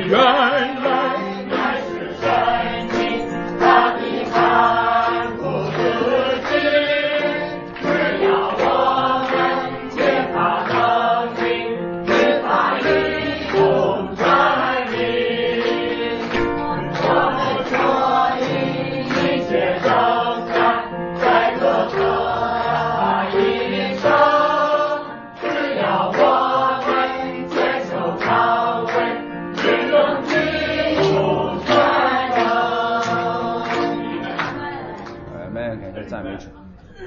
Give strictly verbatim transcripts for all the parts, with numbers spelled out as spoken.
原来乃是神明，他的看顾自己，只要我们借他能力，与他一同站立，我们所以一切生在在这可一生，只要我们接受忏悔，只能进入天堂。 阿门，感谢赞美主。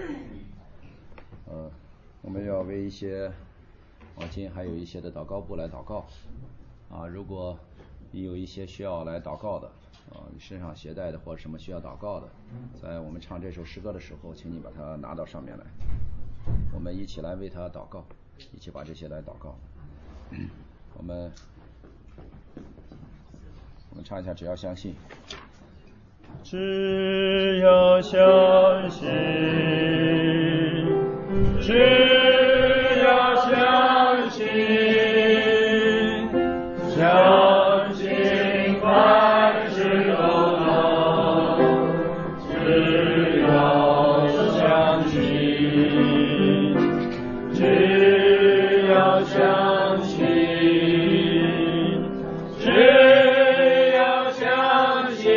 呃，我们要为一些往今还有一些的祷告部来祷告啊，如果你有一些需要来祷告的啊，你身上携带的或者什么需要祷告的，在我们唱这首诗歌的时候，请你把它拿到上面来，我们一起来为他祷告，一起把这些来祷告。我们我们唱一下，只要相信。 只要相信，只要相信，相信凡事都能。只要相信，只要相信，只要相信。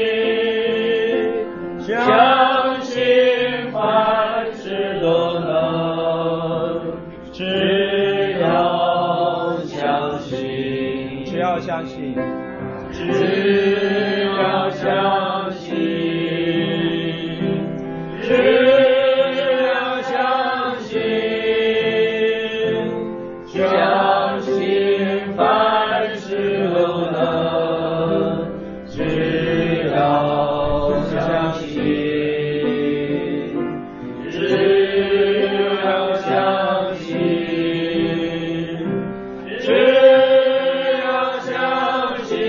相信凡事都能，只要相信，只要相信，只要相信，只要相信，相信凡事都能，只要相信。只要相信，只要相信，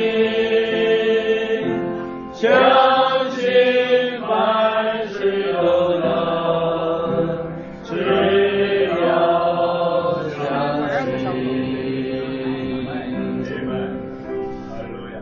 相信凡事都能，只要相信。哈利路亚。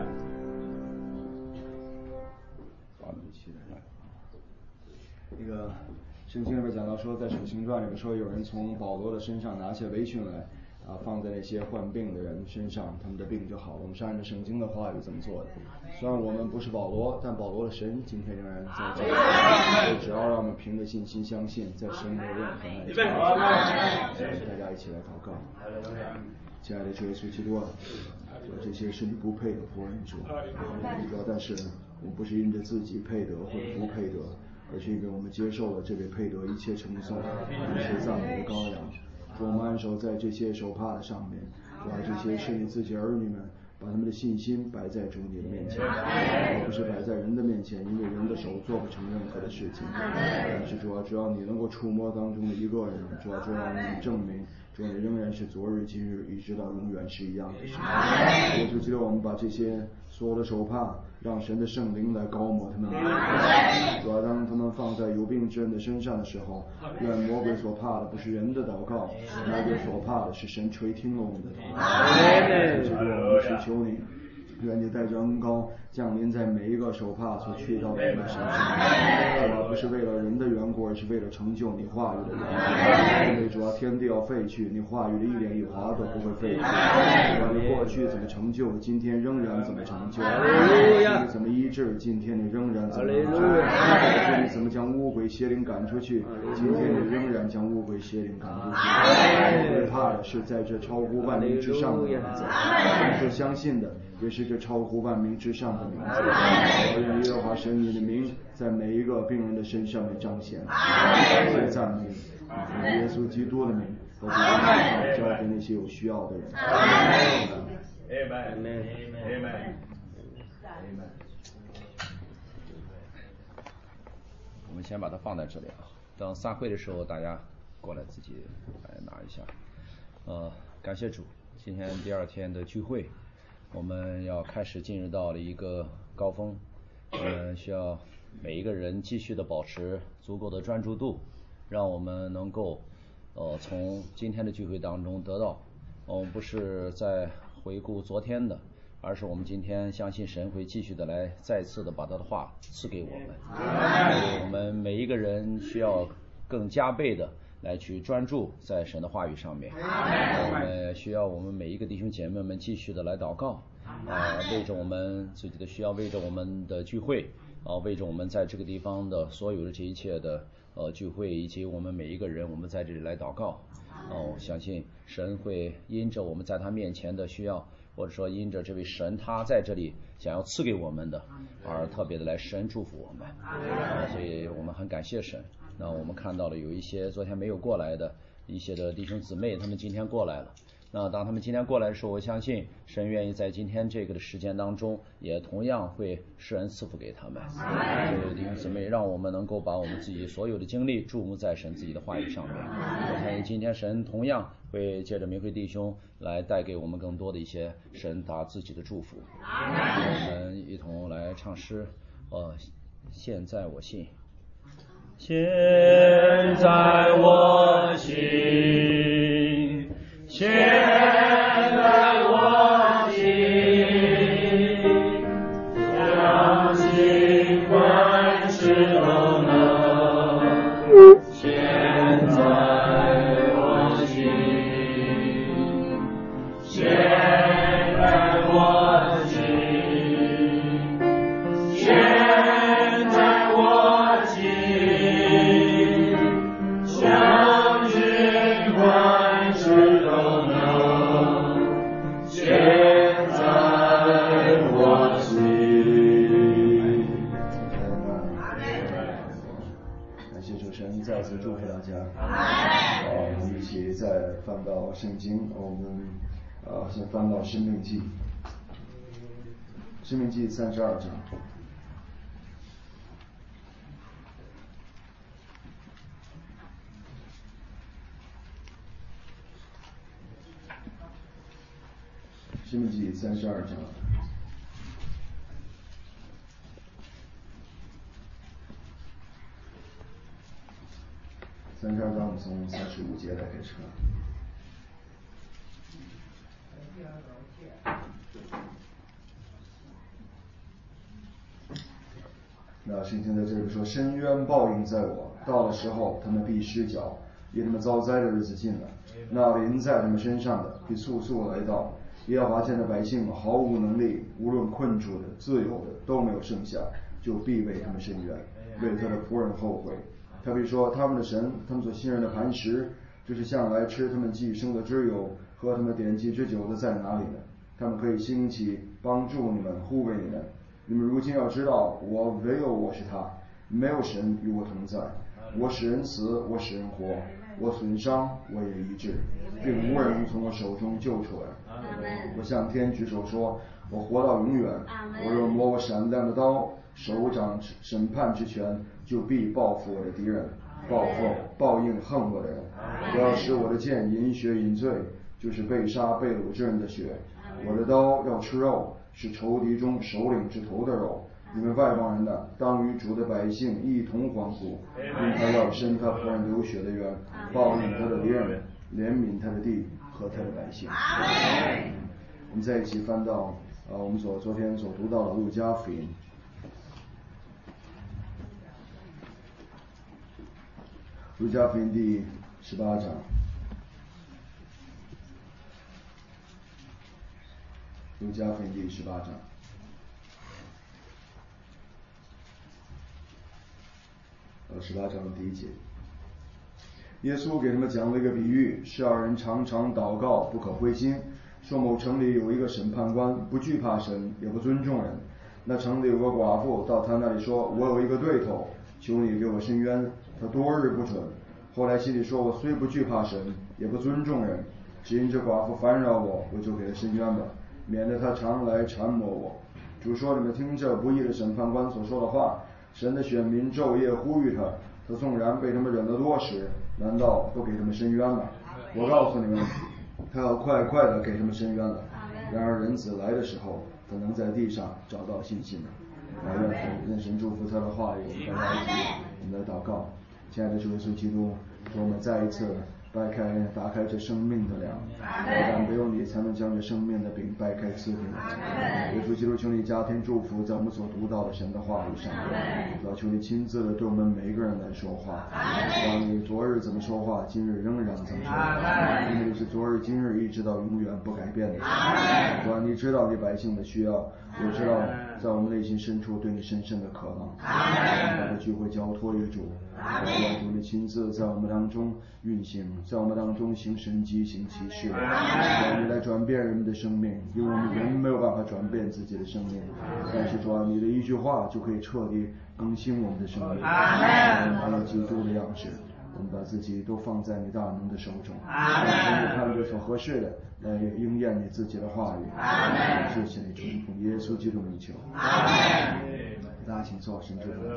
好，一起来。 那个圣经里边讲到说，在使徒行传里面说，有人从保罗的身上拿下围裙来，啊，放在那些患病的人身上，他们的病就好了。我们是按照圣经的话语这么做的。虽然我们不是保罗，但保罗的神今天仍然在这里。所以只要让我们凭着信心相信，在神没有任何难题。大家一起来祷告。亲爱的主耶稣基督啊，说这些是你不配的仆人主，主，但是我们不是因着自己配得或者不配得，而是因为我们接受了这位配得一切称颂、一切赞美的羔羊。主，我们安守在这些手帕的上面，主啊，这些是你自己儿女们把他们的信心摆在主你的面前，而不是摆在人的面前，因为人的手做不成任何的事情。但是主啊，只要你能够触摸当中的一个人，主啊，就让你证明，主啊，你仍然是昨日今日一直到永远是一样的神。我就记得我们把这些所有的手帕，让神的圣灵来膏抹他们的灵。主啊，当他们放在有病之人的身上的时候，愿魔鬼所怕的不是人的祷告，魔鬼所怕的是神垂听了我们的祷告。主啊，我们是求你，愿你带着恩膏降临在每一个手帕所去到的人的身上，主啊，不是为了人的缘故，而是为了成就你话语的缘故。因为主啊，天地要废去，你话语的一点一划都不会废去。主啊，你过去怎么成就，今天仍然怎么成就；你怎么医治，今天你仍然怎么医治；你怎么将污鬼邪灵赶出去，今天你仍然将污鬼邪灵赶出去。我们怕的是在这超乎万民之上的名字，我们所相信的也是这超乎万民之上的名字。我愿耶和华神你的名在每一个病人的身上面彰显，在赞美以耶稣基督的名，我把交给那些有需要的人。 我们先把它放在这里啊，等散会的时候大家过来自己来拿一下。呃，感谢主，今天第二天的聚会，我们要开始进入到了一个高峰，我们需要每一个人继续的保持足够的专注度，让我们能够呃从今天的聚会当中得到，我们不是在回顾昨天的， 而是我们今天相信神会继续的来再次的把他的话赐给我们。所以我们每一个人需要更加倍的来去专注在神的话语上面。我们需要我们每一个弟兄姐妹们继续的来祷告，啊，为着我们自己的需要，为着我们的聚会，啊，为着我们在这个地方的所有的这一切的呃聚会，以及我们每一个人，我们在这里来祷告。哦，相信神会因着我们在他面前的需要，或者说因着这位神他在这里想要赐给我们的，而特别的来神祝福我们。啊，所以我们很感谢神。那我们看到了有一些昨天没有过来的一些的弟兄姊妹，他们今天过来了。那当他们今天过来的时候，我相信神愿意在今天这个的时间当中，也同样会施恩赐福给他们。所以弟兄姊妹，让我们能够把我们自己所有的精力注目在神自己的话语上面。我相信今天神同样会借着明慧弟兄来带给我们更多的一些神他自己的祝福。我们一同来唱诗，呃，现在我信。现在我信，现在我信，相信万事都能。现在我信，现在我信，现在我信。相信万事都能，现在我信。 感谢主神再次祝福大家。啊，我们一起再翻到圣经，我们啊先翻到申命记，申命记三十二章。申命记三十二章，三十二章我们从三十五节来开始看。那圣经在这里说：“深渊报应在我，到了时候，他们必失脚，因他们遭灾的日子近了。那临在他们身上的，必速速来到。耶和华见的百姓毫无能力，无论困住的、自由的都没有剩下，就必为他们伸冤，为他的仆人后悔。他必说，他们的神，他们所信任的磐石，就是向来吃他们寄生的脂油，喝他们点滴之酒的在哪里呢？他们可以兴起帮助你们，护卫你们。你们如今要知道，我唯有我是他，没有神与我同在。我使人死，我使人活，我损伤，我也医治，并无人从我手中救出来。我向天举手说，我活到永远。我若摸我闪亮的刀，手掌审判之权，就必报复我的敌人，报复报应恨我的人。我要使我的剑饮血饮醉，就是被杀被掳之人的血。我的刀要吃肉，是仇敌中首领之头的肉。你们外邦人的，当与主的百姓一同欢呼，因他要伸他仆人流血的冤，报应他的敌人，怜悯他的地和他的百姓。我们再一起翻到呃我们所昨天所读到的路加福音，路加福音第十八章，路加福音第十八章。呃，十八章的第一节，耶稣给他们讲了一个比喻，十二人常常祷告，不可灰心。说某城里有一个审判官，不惧怕神，也不尊重人。那城里有个寡妇到他那里说：“我有一个对头，求你给我伸冤。”他多日不准。后来心里说：“我虽不惧怕神，也不尊重人，只因这寡妇烦扰我，我就给他伸冤吧，免得他常来缠磨我。”主说：“你们听这不义的审判官所说的话。神的选民昼夜呼吁他，他纵然被他们忍得多时，难道不给他们伸冤吗？我告诉你们，他要快快的给他们伸冤了。然而人子来的时候，他能在地上找到信心吗？”愿神愿神祝福他的话语，我们大家一起我们来祷告。亲爱的主耶稣基督，说我们再一次掰开打开这生命的粮，但唯有你才能将这生命的饼掰开赐给我。耶稣基督，求你加添祝福在我们所读到的神的话语上，主要求你亲自的对我们每一个人来说话，让你昨日怎么说话，今日仍然怎么说话，因为你是昨日今日一直到永远不改变的神。主要你知道你百姓的需要，也知道在我们内心深处对你深深的渴望，把这聚会交托于主，愿主你亲自在我们当中运行，在我们当中行神迹行奇事，让你来转变人们的生命，因为我们人没有办法转变自己的生命，但是主要你的一句话就可以彻底更新我们的生命，还有基督的样式。我们把自己都放在你大能的手中，让你看着所合适的来应验你自己的话语。谢谢你，主奉耶稣基督名求。大家请坐，神祝福。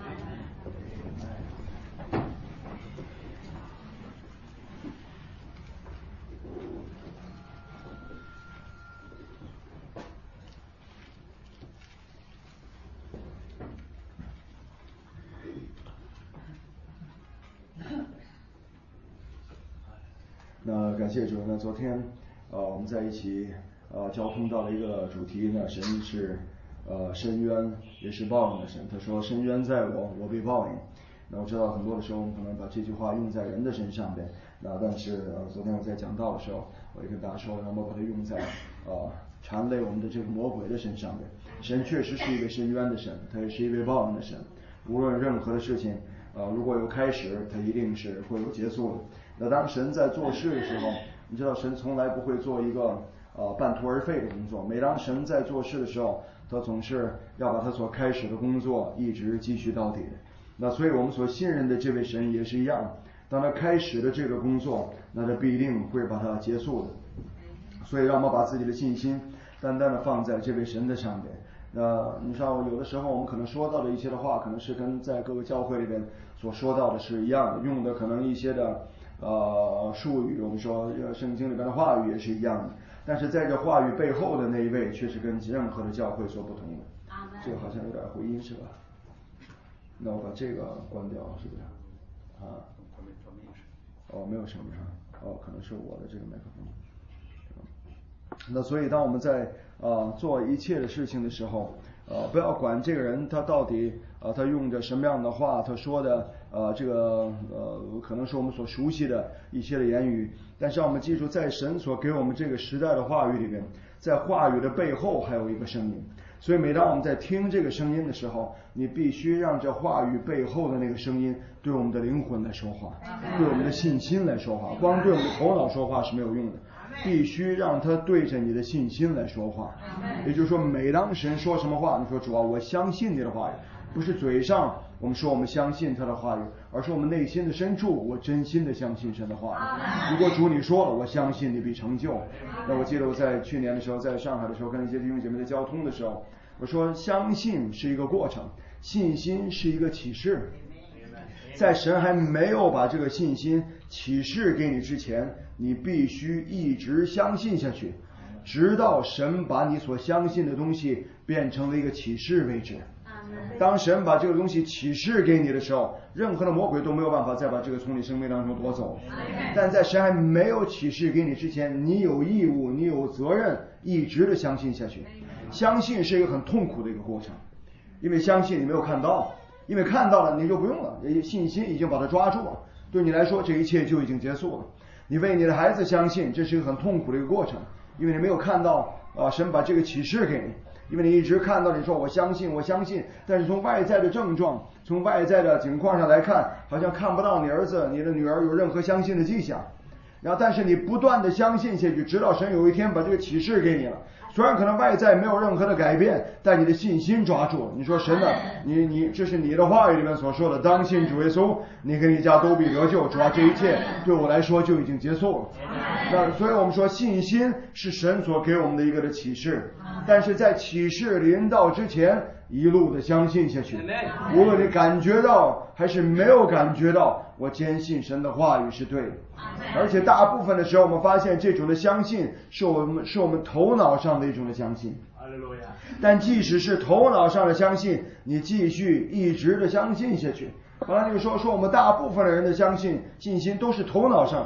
那感谢主，那昨天呃我们在一起呃交通到了一个主题呢，神是呃深渊也是报应的神。他说深渊在我，我被报应。那我知道很多的时候我们可能把这句话用在人的身上边，那但是呃昨天我在讲道的时候，我也跟大家说，让我们把它用在呃缠累我们的这个魔鬼的身上边。神确实是一位深渊的神，他也是一位报应的神。无论任何的事情呃如果有开始，它一定是会有结束的。那当神在做事的时候，你知道神从来不会做一个呃半途而废的工作。每当神在做事的时候，他总是要把他所开始的工作一直继续到底的。那所以我们所信任的这位神也是一样，当他开始的这个工作，那他必定会把它结束的。所以让我们把自己的信心单单的放在这位神的上面。那你知道有的时候我们可能说到的一些的话，可能是跟在各个教会里边所说到的是一样的，用的可能一些的呃术语，我们说圣经里边的话语也是一样的，但是在这话语背后的那一位却是跟任何的教会所不同的。这个好像有点回音是吧？那我把这个关掉是不是？啊？哦，没有声音哦，可能是我的这个麦克风。那所以当我们在呃做一切的事情的时候，呃不要管这个人他到底呃他用着什么样的话，他说的呃这个呃可能是我们所熟悉的一些的言语，但是让我们记住，在神所给我们这个时代的话语里面，在话语的背后还有一个声音。所以每当我们在听这个声音的时候，你必须让这话语背后的那个声音对我们的灵魂来说话，对我们的信心来说话。光对我们的头脑说话是没有用的，必须让他对着你的信心来说话。也就是说，每当神说什么话，你说主啊，我相信你的话语，不是嘴上我们说我们相信他的话语，而是我们内心的深处，我真心的相信神的话语。如果主你说了，我相信你必成就。那我记得我在去年的时候，在上海的时候，跟一些弟兄姐妹的交通的时候，我说相信是一个过程，信心是一个启示。在神还没有把这个信心启示给你之前，你必须一直相信下去，直到神把你所相信的东西变成了一个启示为止。当神把这个东西启示给你的时候，任何的魔鬼都没有办法再把这个从你生命当中夺走。但在神还没有启示给你之前，你有义务，你有责任一直的相信下去。相信是一个很痛苦的一个过程，因为相信你没有看到，因为看到了你就不用了，信心已经把它抓住了，对你来说这一切就已经结束了。你为你的孩子相信，这是一个很痛苦的一个过程，因为你没有看到啊，神把这个启示给你，因为你一直看到你说我相信我相信，但是从外在的症状，从外在的情况上来看，好像看不到你儿子你的女儿有任何相信的迹象。然后但是你不断的相信下去，直到神有一天把这个启示给你了，虽然可能外在没有任何的改变，但你的信心抓住了。你说神呢，你你这是你的话语里面所说的，当信主耶稣，你跟你家都必得救。主要这一切对我来说就已经结束了。那所以我们说信心是神所给我们的一个的启示，但是在启示临到之前，一路的相信下去，无论你感觉到还是没有感觉到，我坚信神的话语是对的。而且大部分的时候我们发现这种的相信是我们是我们头脑上的一种的相信，但即使是头脑上的相信，你继续一直的相信下去。本来就说说我们大部分的人的相信信心都是头脑上的，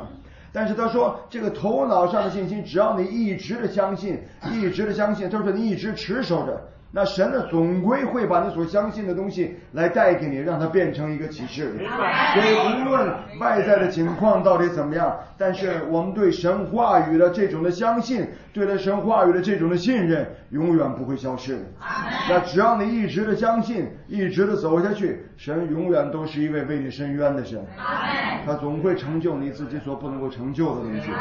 但是他说这个头脑上的信心，只要你一直的相信，一直的相信，他说你一直持守着，那神呢总归会把你所相信的东西来带给你，让它变成一个启示。所以无论外在的情况到底怎么样，但是我们对神话语的这种的相信，对待神话语的这种的信任，永远不会消失。那只要你一直的相信，一直的走下去，神永远都是一位为你伸冤的神，他总会成就你自己所不能够成就的东西。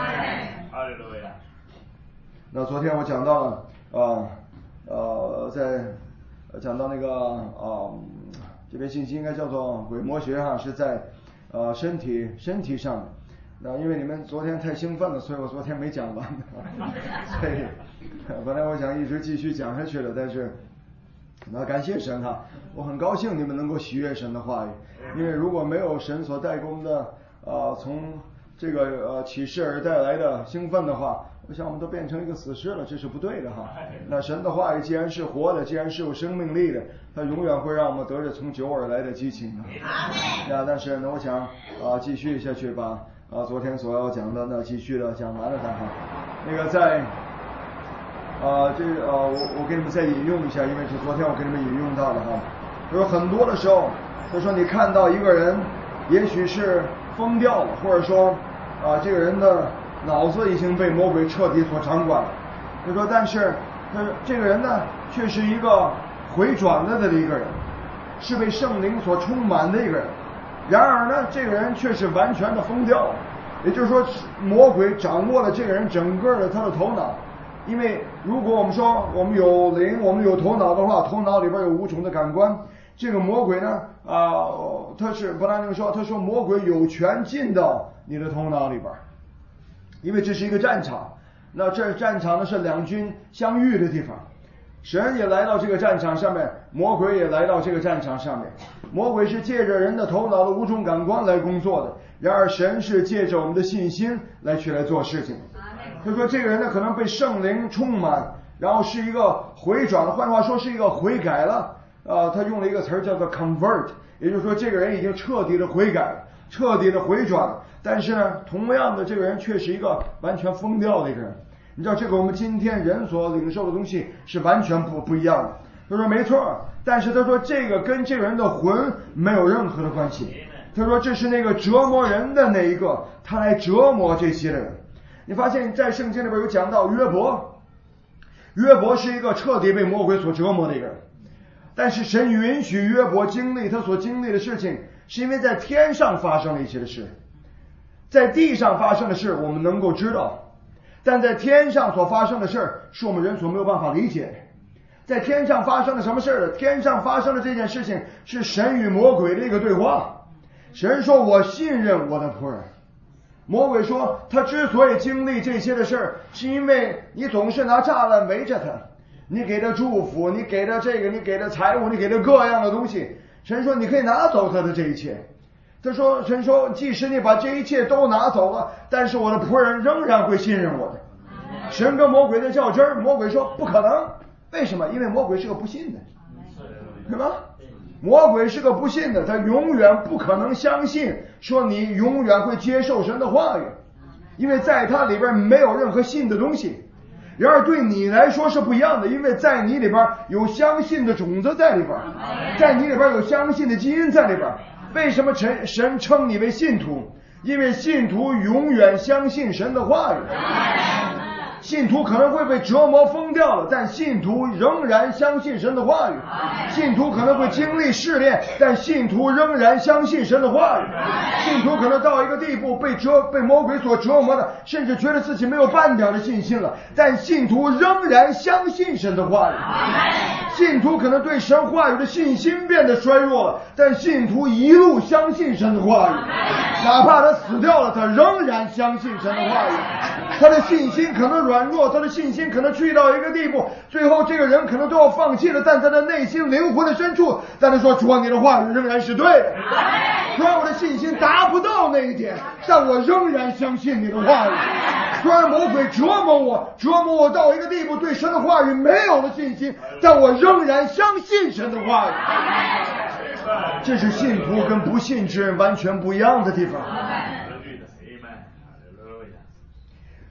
那昨天我讲到了啊呃在讲到那个啊、呃、这边信息应该叫做伪魔学哈，是在呃身体身体上的。那因为你们昨天太兴奋了，所以我昨天没讲完所以本来我想一直继续讲下去的，但是那感谢神哈，我很高兴你们能够喜悦神的话语，因为如果没有神所带给我们的呃从这个呃启示而带来的兴奋的话，我想我们都变成一个死尸了，这是不对的哈。那神的话语既然是活的，既然是有生命力的，它永远会让我们得着从久而来的激情的。呀，但是呢，我想啊、呃、继续下去把啊昨天所要讲的呢继续的讲完了它哈。那个在啊这个啊我我给你们再引用一下，因为是昨天我给你们引用到的哈。就是很多的时候，就说你看到一个人，也许是疯掉了，或者说啊这个人的脑子已经被魔鬼彻底所掌管了。就说但是他这个人呢，却是一个回转了的一个人，是被圣灵所充满的一个人。然而呢，这个人却是完全的疯掉了。也就是说，魔鬼掌握了这个人整个的他的头脑。因为如果我们说我们有灵，我们有头脑的话，头脑里边有五种的感官。这个魔鬼呢，啊、呃，他是不然这么说，他说魔鬼有权进到你的头脑里边，因为这是一个战场。那这战场呢是两军相遇的地方，神也来到这个战场上面，魔鬼也来到这个战场上面。魔鬼是借着人的头脑的五种感官来工作的，然而神是借着我们的信心来去来做事情。他说这个人呢可能被圣灵充满，然后是一个回转了，换句话说是一个悔改了。呃，他用了一个词儿叫做 convert， 也就是说这个人已经彻底的悔改，彻底的回转。但是呢，同样的这个人却是一个完全疯掉的一个人。你知道这个我们今天人所领受的东西是完全不不一样的。他说没错，但是他说这个跟这个人的魂没有任何的关系。他说这是那个折磨人的那一个，他来折磨这些的人。你发现在圣经里边有讲到约伯，约伯是一个彻底被魔鬼所折磨的一个人。但是神允许约伯经历他所经历的事情，是因为在天上发生了一些的事，在地上发生的事我们能够知道，但在天上所发生的事是我们人所没有办法理解的。在天上发生了什么事呢？天上发生的这件事情是神与魔鬼的一个对话。神说我信任我的仆人。魔鬼说他之所以经历这些的事是因为你总是拿栅栏围着他，你给他祝福，你给他这个，你给他财物，你给他各样的东西。神说你可以拿走他的这一切。他说神说即使你把这一切都拿走了，但是我的仆人仍然会信任我的。神跟魔鬼的较真儿，魔鬼说不可能。为什么？因为魔鬼是个不信的，对吧？魔鬼是个不信的，他永远不可能相信说你永远会接受神的话语，因为在他里边没有任何信的东西。然而对你来说是不一样的，因为在你里边有相信的种子在里边，在你里边有相信的基因在里边。为什么神神称你为信徒？因为信徒永远相信神的话语。信徒可能会被折磨疯掉了，但信徒仍然相信神的话语。信徒可能会经历试炼，但信徒仍然相信神的话语。信徒可能到一个地步被折被魔鬼所折磨的，甚至觉得自己没有半点的信心了，但信徒仍然相信神的话语。信徒可能对神话语的信心变得衰弱了，但信徒一路相信神的话语，哪怕他死掉了，他仍然相信神的话语。他的信心可能软弱，他的信心可能去到一个地步，最后这个人可能都要放弃了，但他的内心灵魂的深处，但他说主啊，你的话语仍然是对的。虽然我的信心达不到那一点，但我仍然相信你的话语。虽然魔鬼折磨我，折磨我到一个地步，对神的话语没有了信心，但我仍然相信神的话语。这是信徒跟不信之人完全不一样的地方。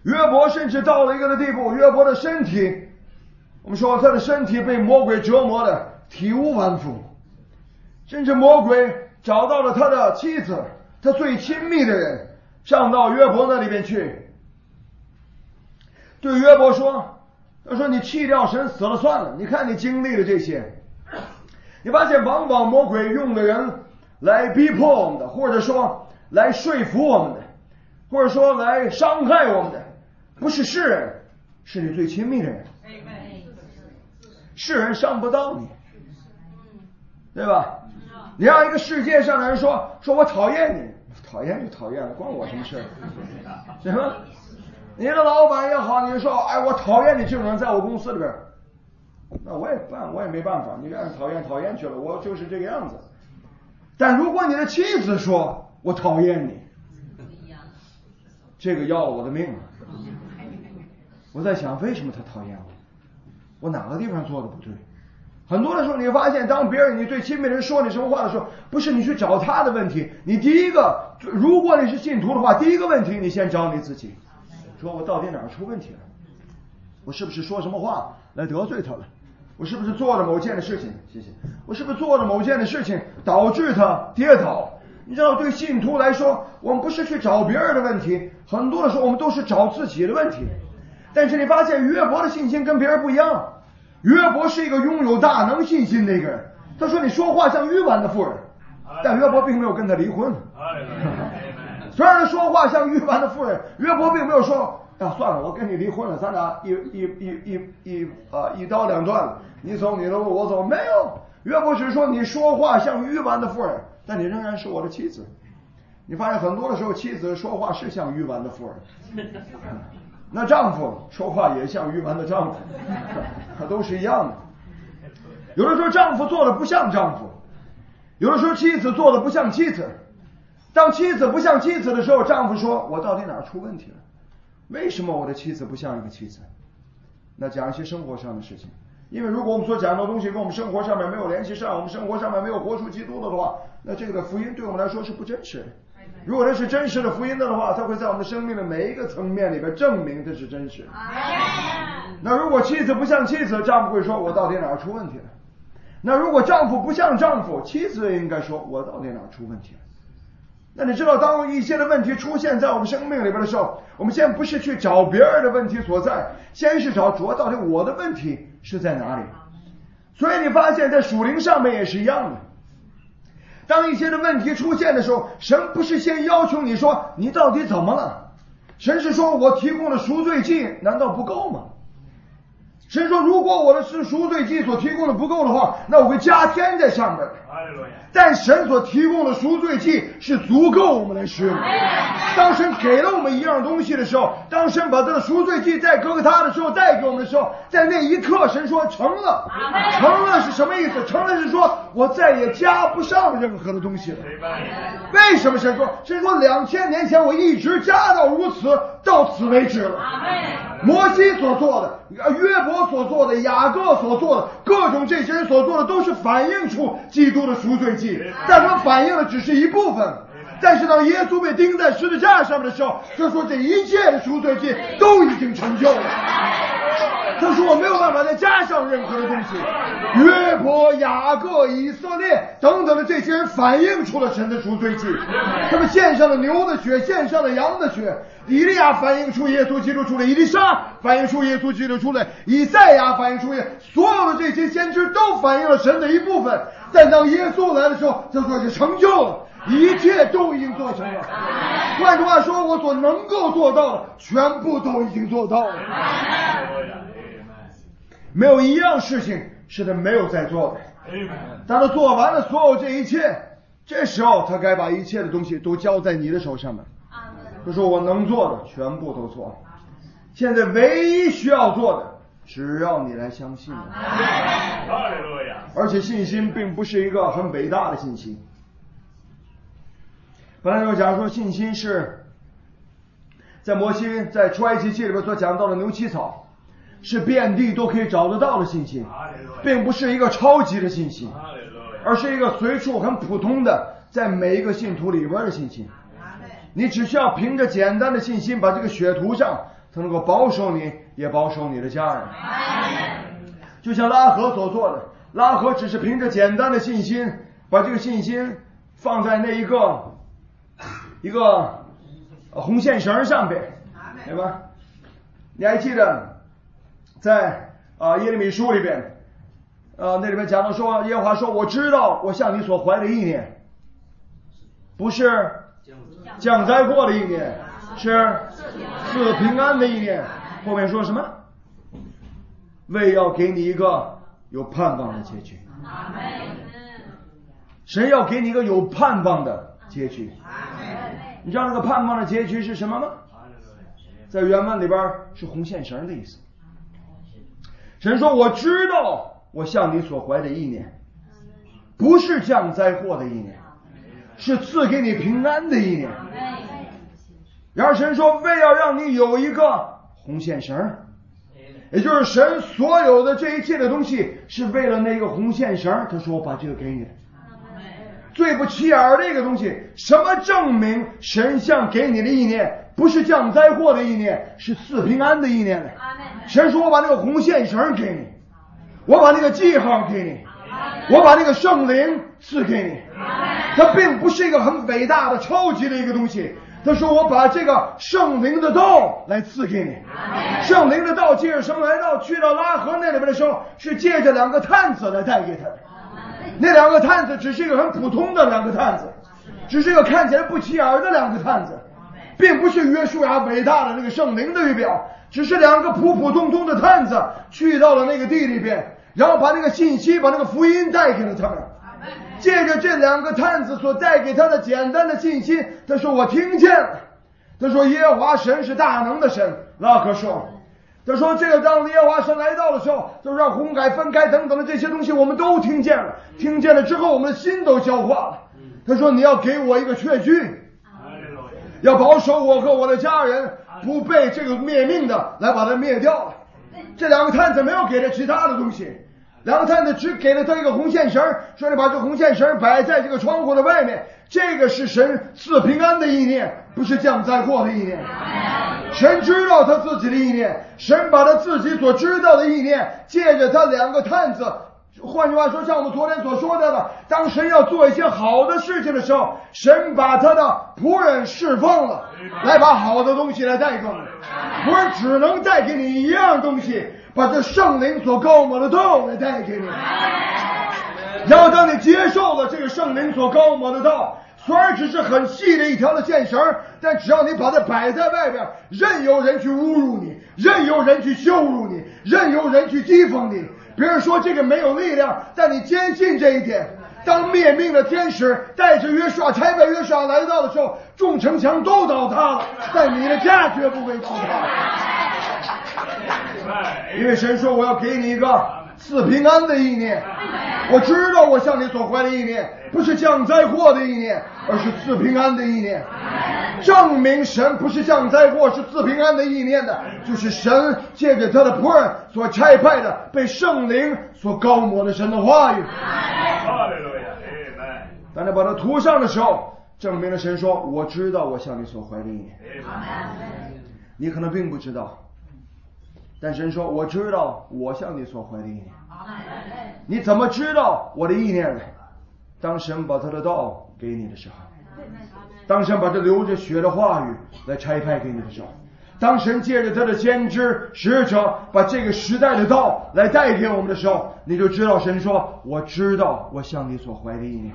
约伯甚至到了一个的地步，约伯的身体，我们说他的身体被魔鬼折磨的体无完肤，甚至魔鬼找到了他的妻子，他最亲密的人，上到约伯那里边去，对约伯说，他说你弃掉神死了算了，你看你经历了这些，你发现往往魔鬼用的人来逼迫我们的，或者说来说服我们的，或者说来伤害我们的，不是世人，是你最亲密的人。世人伤不到你，对吧？你让一个世界上的人说说我讨厌你，讨厌就讨厌了，关我什么事？是吧？你的老板也好，你说哎我讨厌你这种人在我公司里边，那我也办我也没办法，你让人讨厌讨厌去了，我就是这个样子。但如果你的妻子说我讨厌你，这个要了我的命了。我在想为什么他讨厌我，我哪个地方做的不对？很多的时候你发现，当别人你最亲密的人说你什么话的时候，不是你去找他的问题，你第一个，如果你是信徒的话，第一个问题你先找你自己，说我到底哪儿出问题了？我是不是说什么话来得罪他了？我是不是做了某件的事情？谢谢。我是不是做了某件的事情导致他跌倒？你知道，对信徒来说，我们不是去找别人的问题，很多的时候我们都是找自己的问题。但是你发现约伯的信心跟别人不一样，约伯是一个拥有大能信心的一个人。他说你说话像鱼般的妇人，但约伯并没有跟他离婚。虽然他说话像鱼般的妇人，约伯并没有说啊算了，我跟你离婚了，咱俩一一一一一啊一刀两断了，你走你的路，我走。没有，约伯只是说你说话像鱼般的妇人，但你仍然是我的妻子。你发现很多的时候，妻子说话是像鱼般的妇人，那丈夫说话也像鱼般的丈夫，都是一样的。有的时候丈夫做的不像丈夫，有的时候妻子做的不像妻子。当妻子不像妻子的时候，丈夫说我到底哪儿出问题了？为什么我的妻子不像一个妻子？那讲一些生活上的事情，因为如果我们所讲的东西跟我们生活上面没有联系上，我们生活上面没有活出基督的话，那这个福音对我们来说是不真实的。如果这是真实的福音的话，它会在我们的生命的每一个层面里边证明这是真实的。那如果妻子不像妻子，丈夫会说我到底哪儿出问题了？那如果丈夫不像丈夫，妻子也应该说我到底哪儿出问题了？那你知道，当一些的问题出现在我们生命里边的时候，我们先不是去找别人的问题所在，先是找主要到底我的问题是在哪里。所以你发现在属灵上面也是一样的，当一些的问题出现的时候，神不是先要求你说你到底怎么了，神是说我提供的赎罪祭难道不够吗？神说如果我的是赎罪祭所提供的不够的话，那我会加添在上面。但神所提供的赎罪祭是足够我们来使用的。当神给了我们一样东西的时候，当神把他的赎罪祭在哥哥他的时候带给我们的时候，在那一刻神说成了。成了是什么意思？成了是说我再也加不上任何的东西了。为什么神说？神说两千年前我一直加到如此，到此为止了。摩西所做的，约伯所做的，雅各所做的，各种这些人所做的都是反映出基督的赎罪祭，但他们反映的只是一部分。但是当耶稣被钉在十字架上面的时候，他说这一切的赎罪祭都已经成就了。他说我没有办法再加上任何的东西。约伯、雅各、以色列等等的这些人反映出了神的赎罪祭，他们献上了牛的血，献上了羊的血。以利亚反映出耶稣基督出来，以利沙反映出耶稣基督出来，以赛亚反映出耶，所有的这些先知都反映了神的一部分。但当耶稣来的时候，他说是成就了，一切都已经做成了。换句话说，我所能够做到的全部都已经做到了，没有一样事情是他没有在做的。当他做完了所有这一切，这时候他该把一切的东西都交在你的手上面。他说我能做的全部都做了，现在唯一需要做的只要你来相信。而且信心并不是一个很伟大的信心。本来就讲说信心是在摩西在出埃及记里边所讲到的牛膝草，是遍地都可以找得到的信心，并不是一个超级的信心，而是一个随处很普通的在每一个信徒里边的信心。你只需要凭着简单的信心把这个血涂上， 他能够保守你，也保守你的家人。就像拉合所做的，拉合只是凭着简单的信心，把这个信心放在那一个一个红线绳上边，对吧？你还记得在啊、呃、耶利米书里边，呃那里面讲到说，耶和华说，我知道我向你所怀的意念，不是降灾祸的意念，是赐平安的意念。后面说什么？为要给你一个有盼望的结局。神要给你一个有盼望的结局。你知道那个盼望的结局是什么吗？在原文里边是红线绳的意思。神说，我知道我向你所怀的意念，不是降灾祸的意念，是赐给你平安的意念。然后神说，为要让你有一个红线绳，也就是神所有的这一切的东西是为了那个红线绳。他说，我把这个给你。最不起眼的一个东西，什么证明神像给你的意念不是降灾祸的意念，是赐平安的意念呢？神说，我把那个红线绳给你，我把那个记号给你，我把那个圣灵赐给你。它并不是一个很伟大的超级的一个东西，他说，我把这个圣灵的道来赐给你。圣灵的道借着什么来到？去到拉合那里边的时候，是借着两个探子来带给他的。那两个探子只是一个很普通的两个探子，只是一个看起来不起眼的两个探子，并不是约书亚伟大的那个圣灵的预表，只是两个普普通通的探子去到了那个地里边，然后把那个信息，把那个福音带给了他们。借着这两个探子所带给他的简单的信息，他说，我听见了。他说，耶和华神是大能的神。拉合说，他说，这个当耶和华神来到的时候，就让红海分开等等的这些东西我们都听见了。听见了之后，我们的心都消化了。他说，你要给我一个确据，要保守我和我的家人不被这个灭命的来把它灭掉了。这两个探子没有给他其他的东西，两个探子只给了他一个红线绳，说你把这红线绳摆在这个窗户的外面，这个是神赐平安的意念，不是降灾祸的意念。神知道他自己的意念，神把他自己所知道的意念借着他两个探子，换句话说，像我们昨天所说的了，当神要做一些好的事情的时候，神把他的仆人释放了，来把好的东西来带给我们。仆人只能带给你一样东西，把这圣灵所高抹的道来带给你。然后当你接受了这个圣灵所高抹的道，虽然只是很细的一条的线绳，但只要你把它摆在外边，任由人去侮辱你，任由人去羞辱你，任由人去讥讽你，别人说这个没有力量，但你坚信这一点。当灭命的天使带着约书亚差派约书亚来到的时候，众城墙都倒塌了，但你的家绝不会倒塌。因为神说，我要给你一个赐平安的意念。我知道我向你所怀的意念不是降灾祸的意念，而是赐平安的意念。证明神不是降灾祸，是赐平安的意念的，就是神借着他的仆人所差派的，被圣灵所高抹的神的话语。当他把它涂上的时候，证明了神说，我知道我向你所怀的意念。你可能并不知道，但神说，我知道我向你所怀的意念。你怎么知道我的意念呢？当神把他的道给你的时候，当神把这流着血的话语来差派给你的时候，当神借着他的先知使者把这个时代的道来带给我们的时候，你就知道神说，我知道我向你所怀的意念。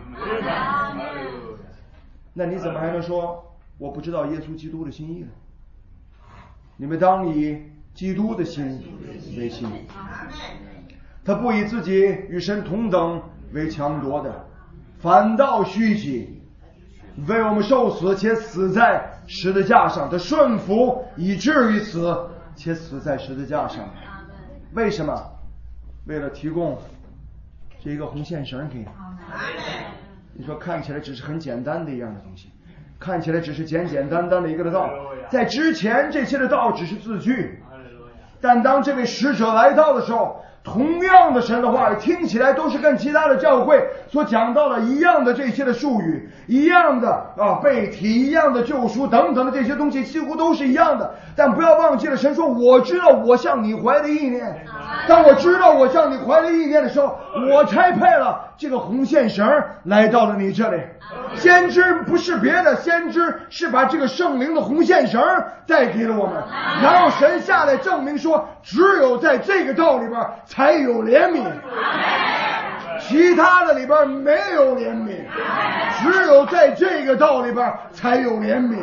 那你怎么还能说我不知道耶稣基督的心意呢？你们当以基督的心为心，他不以自己与神同等为强夺的，反倒虚己，为我们受死，且死在十字架上。他顺服以至于死，且死在十字架上。为什么？为了提供这一个红线绳给你。你说看起来只是很简单的一样的东西，看起来只是简简单单的一个的道，在之前这些的道只是字句，但当这位使者来到的时候， 同样的神的话语，听起来都是跟其他的教会所讲到的一样的这些的术语，一样的啊背题，一样的救赎等等的这些东西，几乎都是一样的。但不要忘记了，神说我知道我向你怀的意念，当我知道我向你怀的意念的时候，我差派了这个红线绳来到了你这里。先知不是别的，先知是把这个圣灵的红线绳带给了我们，然后神下来证明说，只有在这个道里边才有怜悯，其他的里边没有怜悯，只有在这个道里边才有怜悯。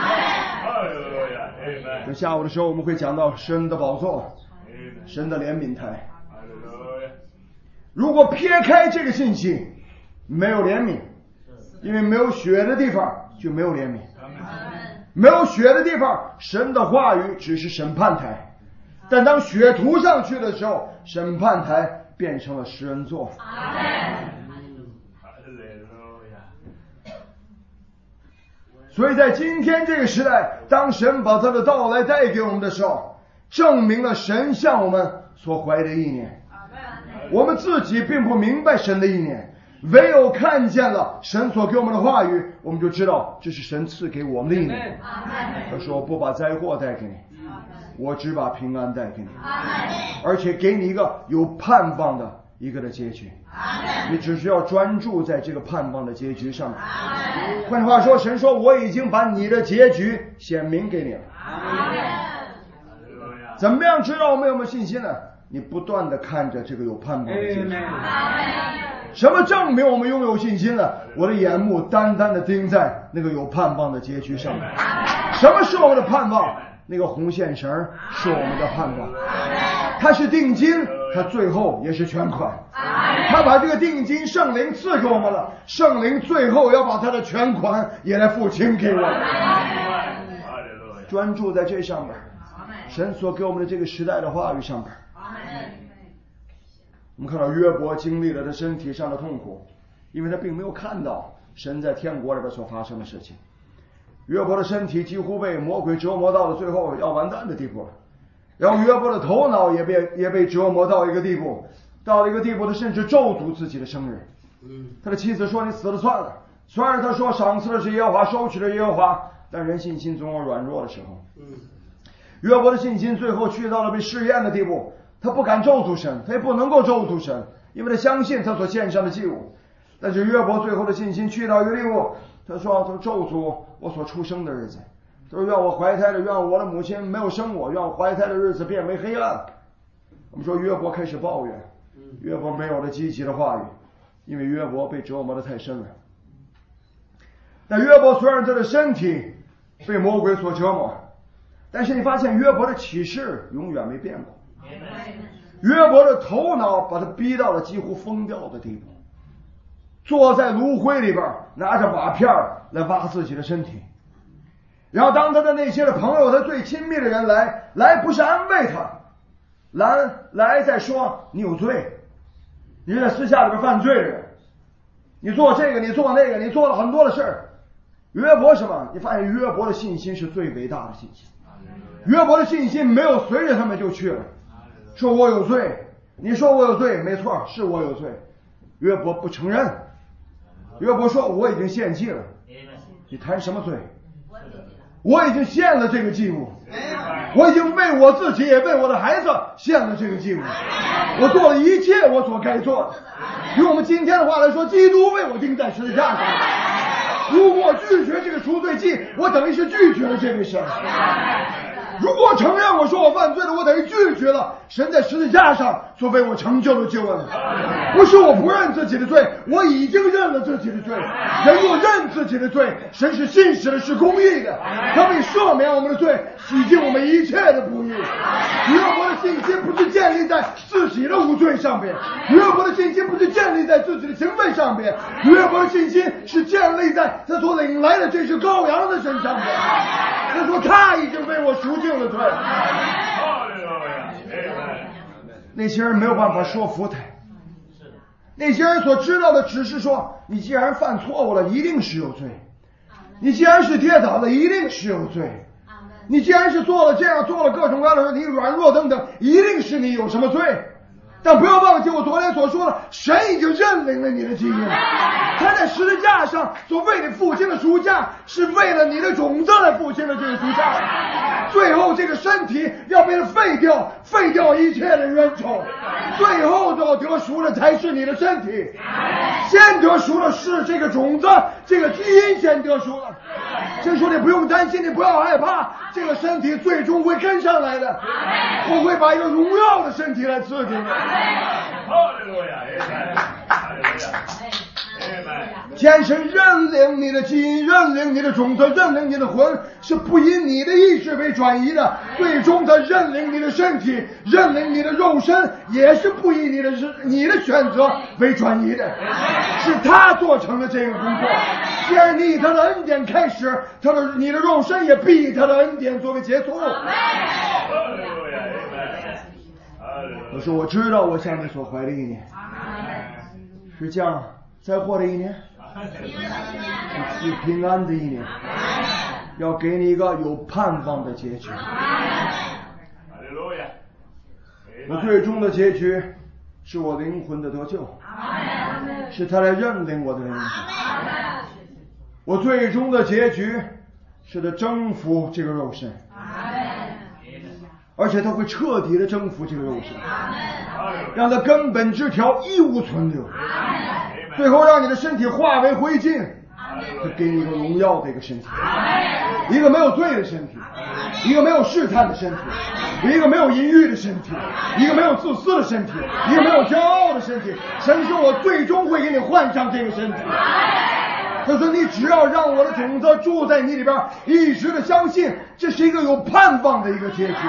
等下午的时候我们会讲到神的宝座，神的怜悯台。如果撇开这个信息，没有怜悯，因为没有血的地方就没有怜悯，没有血的地方，神的话语只是审判台，但当血涂上去的时候，审判台变成了施恩座。所以在今天这个时代，当神把他的道来带给我们的时候，证明了神向我们所怀的意念。我们自己并不明白神的意念，唯有看见了神所给我们的话语，我们就知道这是神赐给我们的意念。他说我不把灾祸带给你，我只把平安带给你，而且给你一个有盼望的一个的结局，你只需要专注在这个盼望的结局上面。换句话说，神说我已经把你的结局显明给你了。怎么样知道我们有没有信心呢？你不断的看着这个有盼望的结局。什么证明我们拥有信心呢？我的眼目单单的盯在那个有盼望的结局上面。什么是我们的盼望？那个红线绳是我们的盼望，它是定金，它最后也是全款。他把这个定金圣灵赐给我们了，圣灵最后要把他的全款也来付清给我们。专注在这上面，神所给我们的这个时代的话语上面。我们看到约伯经历了他身体上的痛苦，因为他并没有看到神在天国里边所发生的事情。约伯的身体几乎被魔鬼折磨到了最后要完蛋的地步了，然后约伯的头脑也被也被折磨到一个地步，到了一个地步他甚至咒诅自己的生日。他的妻子说你死了算了，虽然他说赏赐的是耶和华，收取的耶和华，但人信心总有软弱的时候。约伯的信心最后去到了被试验的地步，他不敢咒诅神，他也不能够咒诅神，因为他相信他所献上的祭物。但是约伯最后的信心去到一个地步，他说他咒诅我所出生的日子，他说愿我怀胎的，愿我的母亲没有生我，愿我怀胎的日子变为黑暗。我们说约伯开始抱怨，约伯没有了积极的话语，因为约伯被折磨得太深了。但约伯虽然他的身体被魔鬼所折磨，但是你发现约伯的启示永远没变过。约伯的头脑把他逼到了几乎疯掉的地步，坐在炉灰里边拿着瓦片来挖自己的身体。然后当他的那些的朋友，他最亲密的人来来不是安慰他，来来在说你有罪，你是在私下里边犯罪的人，你做这个你做那个，你做了很多的事儿。约伯什么？你发现约伯的信心是最伟大的信心。约伯的信心没有随着他们就去了，说我有罪，你说我有罪，没错，是我有罪。约伯不承认，约伯说我已经献祭了。你谈什么罪？我已经献了这个祭物，我已经为我自己也为我的孩子献了这个祭物，我做了一切我所该做的。用我们今天的话来说，基督为我钉在十字架上，如果拒绝这个赎罪祭，我等于是拒绝了这位神。如果承认我说我犯罪了，我等于拒绝了神在十字架上所为我成就的救恩。不是我不认自己的罪，我已经认了自己的罪。人若认自己的罪，神是信实的，是公义的，他为赦免我们的罪，洗净我们一切的不义。约伯的信心不是建立在自己的无罪上边，约伯的信心不是建立在自己的行为上边，约伯的信心是建立在他所领来的这只羔羊的身上边。他说他已经为我赎净了罪。那些人没有办法说服他，那些人所知道的只是说，你既然犯错误了，一定是有罪；你既然是跌倒了，一定是有罪；你既然是做了这样做了各种各样的事，你软弱等等，一定是你有什么罪。 但不要忘记我昨天所说的，神已经认领了你的基因。他在十字架上所为你付清的赎价，是为了你的种子来付清的这个赎价。最后这个身体要被废掉，废掉一切的冤仇，最后要得赎的才是你的身体。先得赎的是这个种子，这个基因先得赎了。先说你不用担心，你不要害怕，这个身体最终会跟上来的。我会把一个荣耀的身体来赐给你。既然神认领你的基因，认领你的种子，认领你的魂，是不因你的意志为转移的。最终他认领你的身体，认领你的肉身，也是不以你的你的选择为转移的，是他做成了这个工作。既然你以他的恩典开始，他的你的肉身也必以他的恩典作为结束。我说我知道我向你所怀的一年是这样灾祸的一年，是平安的一年，要给你一个有盼望的结局。我最终的结局是我灵魂的得救，是他来认领我的灵魂。我最终的结局是他征服这个肉身，而且他会彻底的征服这个肉身，让他根本枝条一无存留，最后让你的身体化为灰烬，他给你一个荣耀的一个身体，一个没有罪的身体，一个没有试探的身体，一个没有淫欲的身体，一个没有自私的身体，一个没有骄傲的身体。神说我最终会给你换上这个身体。他说你只要让我的种子住在你里边，一直的相信，这是一个有盼望的一个结局。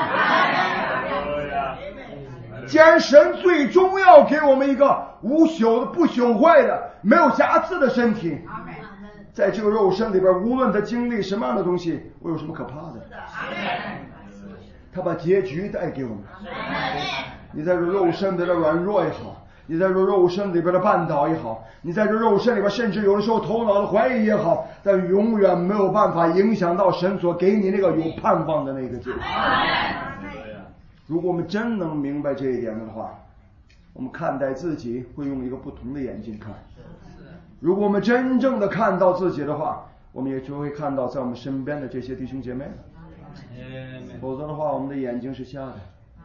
既然神最终要给我们一个无朽的、不朽坏的、没有瑕疵的身体，在这个肉身里边，无论他经历什么样的东西，我有什么可怕的？他把结局带给我们。你在这肉身里的软弱也好，你在这肉身里边的绊倒也好，你在这肉身里边甚至有的时候头脑的怀疑也好，但永远没有办法影响到神所给你那个有盼望的那个结局。如果我们真能明白这一点的话，我们看待自己会用一个不同的眼睛看。如果我们真正的看到自己的话，我们也就会看到在我们身边的这些弟兄姐妹了。否则的话，我们的眼睛是瞎的。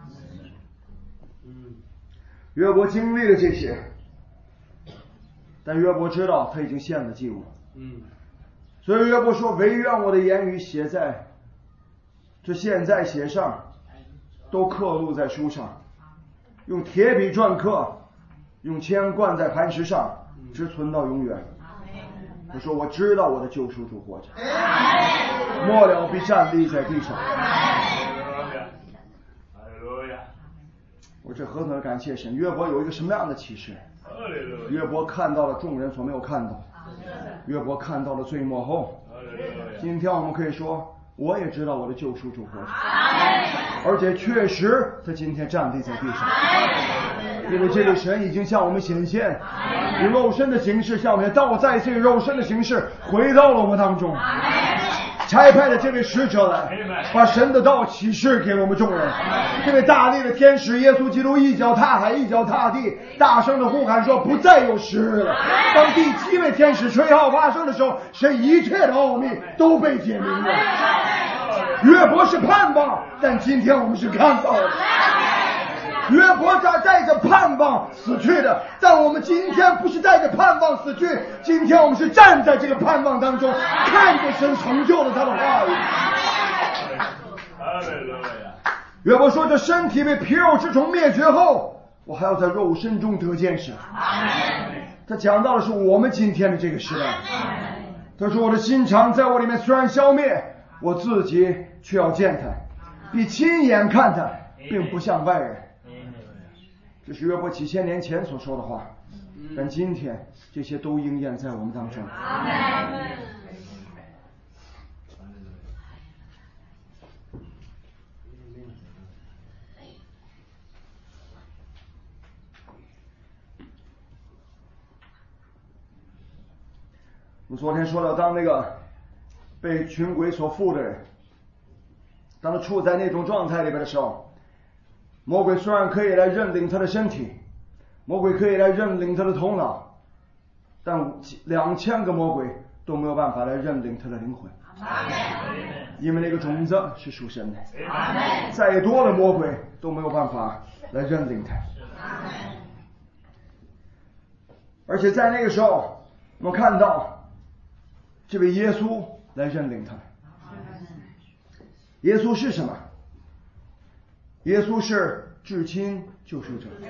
约伯经历了这些，但约伯知道他已经献了祭物。所以约伯说，唯愿我的言语写在这现在写上，都刻录在书上，用铁笔篆刻，用铅灌在磐石上，直存到永远。他说我知道我的救赎主活着，末了必站立在地上。我这何等感谢神！约伯有一个什么样的启示？约伯看到了众人所没有看到，约伯看到了最末后。今天我们可以说，我也知道我的救赎主活着，而且确实他今天站立在地上，因为这位神已经向我们显现，以肉身的形式向我们，当我再一次以肉身的形式回到了我们当中，差派的这位使者来，把神的道启示给我们众人。这位大力的天使耶稣基督一脚踏海，一脚踏地，大声的呼喊说，不再有时日了。当第七位天使吹号发声的时候，神一切的奥秘都被解明了。约伯是盼望，但今天我们是看到的。约伯在带着盼望死去的，但我们今天不是带着盼望死去，今天我们是站在这个盼望当中，看着神成就了他的话语。约伯说，这身体被皮肉之虫灭绝后，我还要在肉身中得见神。他讲到的是我们今天的这个时代。他说，我的心肠在我里面虽然消灭，我自己却要见他，比亲眼看他，并不像外人。这是约伯几千年前所说的话，但今天这些都应验在我们当中。我们昨天说到，当那个被群鬼所附的人，当他处在那种状态里边的时候， 魔鬼虽然可以来认领他的身体，魔鬼可以来认领他的头脑，但两千个魔鬼都没有办法来认领他的灵魂。因为那个种子是属神的，再多的魔鬼都没有办法来认领他。而且在那个时候，我们看到这位耶稣来认领他。耶稣是什么？耶稣是至亲救赎者。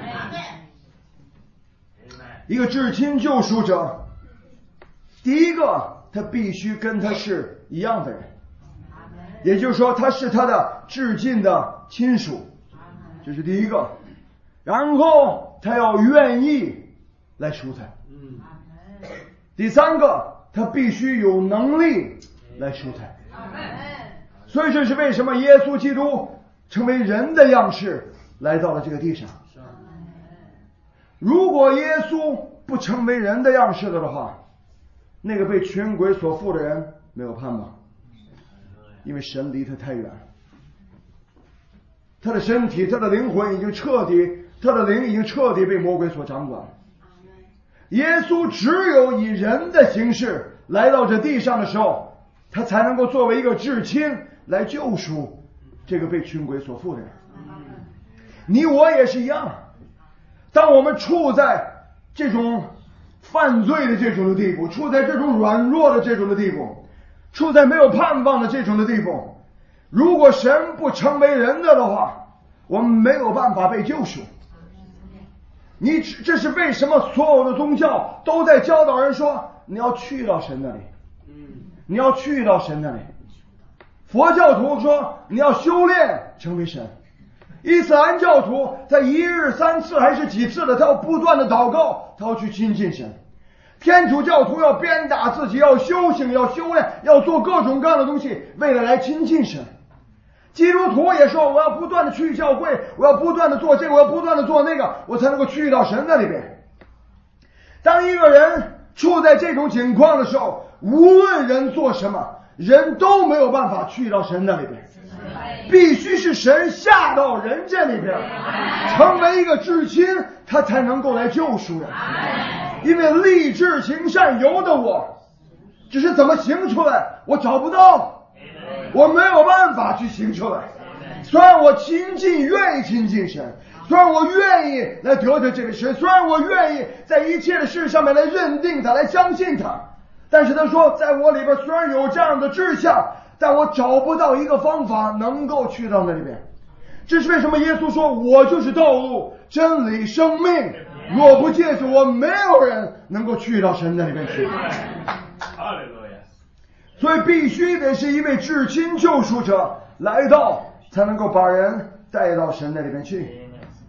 一个至亲救赎者，第一个他必须跟他是一样的人，也就是说他是他的至近的亲属，这是第一个。然后他要愿意来赎他。第三个，他必须有能力来赎他。所以这是为什么耶稣基督成为人的样式来到了这个地上。如果耶稣不成为人的样式的话，那个被群鬼所附的人没有盼望，因为神离他太远，他的身体他的灵魂已经彻底他的灵已经彻底被魔鬼所掌管。耶稣只有以人的形式来到这地上的时候，他才能够作为一个至亲来救赎这个被群鬼所附的人。你我也是一样，当我们处在这种犯罪的这种的地步，处在这种软弱的这种的地步，处在没有盼望的这种的地步，如果神不成为人的的话，我们没有办法被救赎。你这是为什么所有的宗教都在教导人说你要去到神那里，你要去到神那里。佛教徒说你要修炼成为神，伊斯兰教徒在一日三次还是几次的，他要不断的祷告，他要去亲近神。天主教徒要鞭打自己，要修行，要修炼，要做各种各样的东西，为了来亲近神。基督徒也说我要不断的去教会，我要不断的做这个，我要不断的做那个，我才能够去到神那里边。当一个人处在这种情况的时候，无论人做什么，人都没有办法去到神那里边，必须是神下到人这里边，成为一个至亲，他才能够来救赎人。因为立志行善由得我，只是怎么行出来我找不到，我没有办法去行出来。虽然我亲近愿意亲近神，虽然我愿意来得着这个神，虽然我愿意在一切的事上面来认定他，来相信他，但是他说在我里边虽然有这样的志向，但我找不到一个方法能够去到那里边。这是为什么耶稣说我就是道路真理生命，若不借助我，没有人能够去到神那里边去。所以必须得是一位至亲救赎者来到，才能够把人带到神那里边去。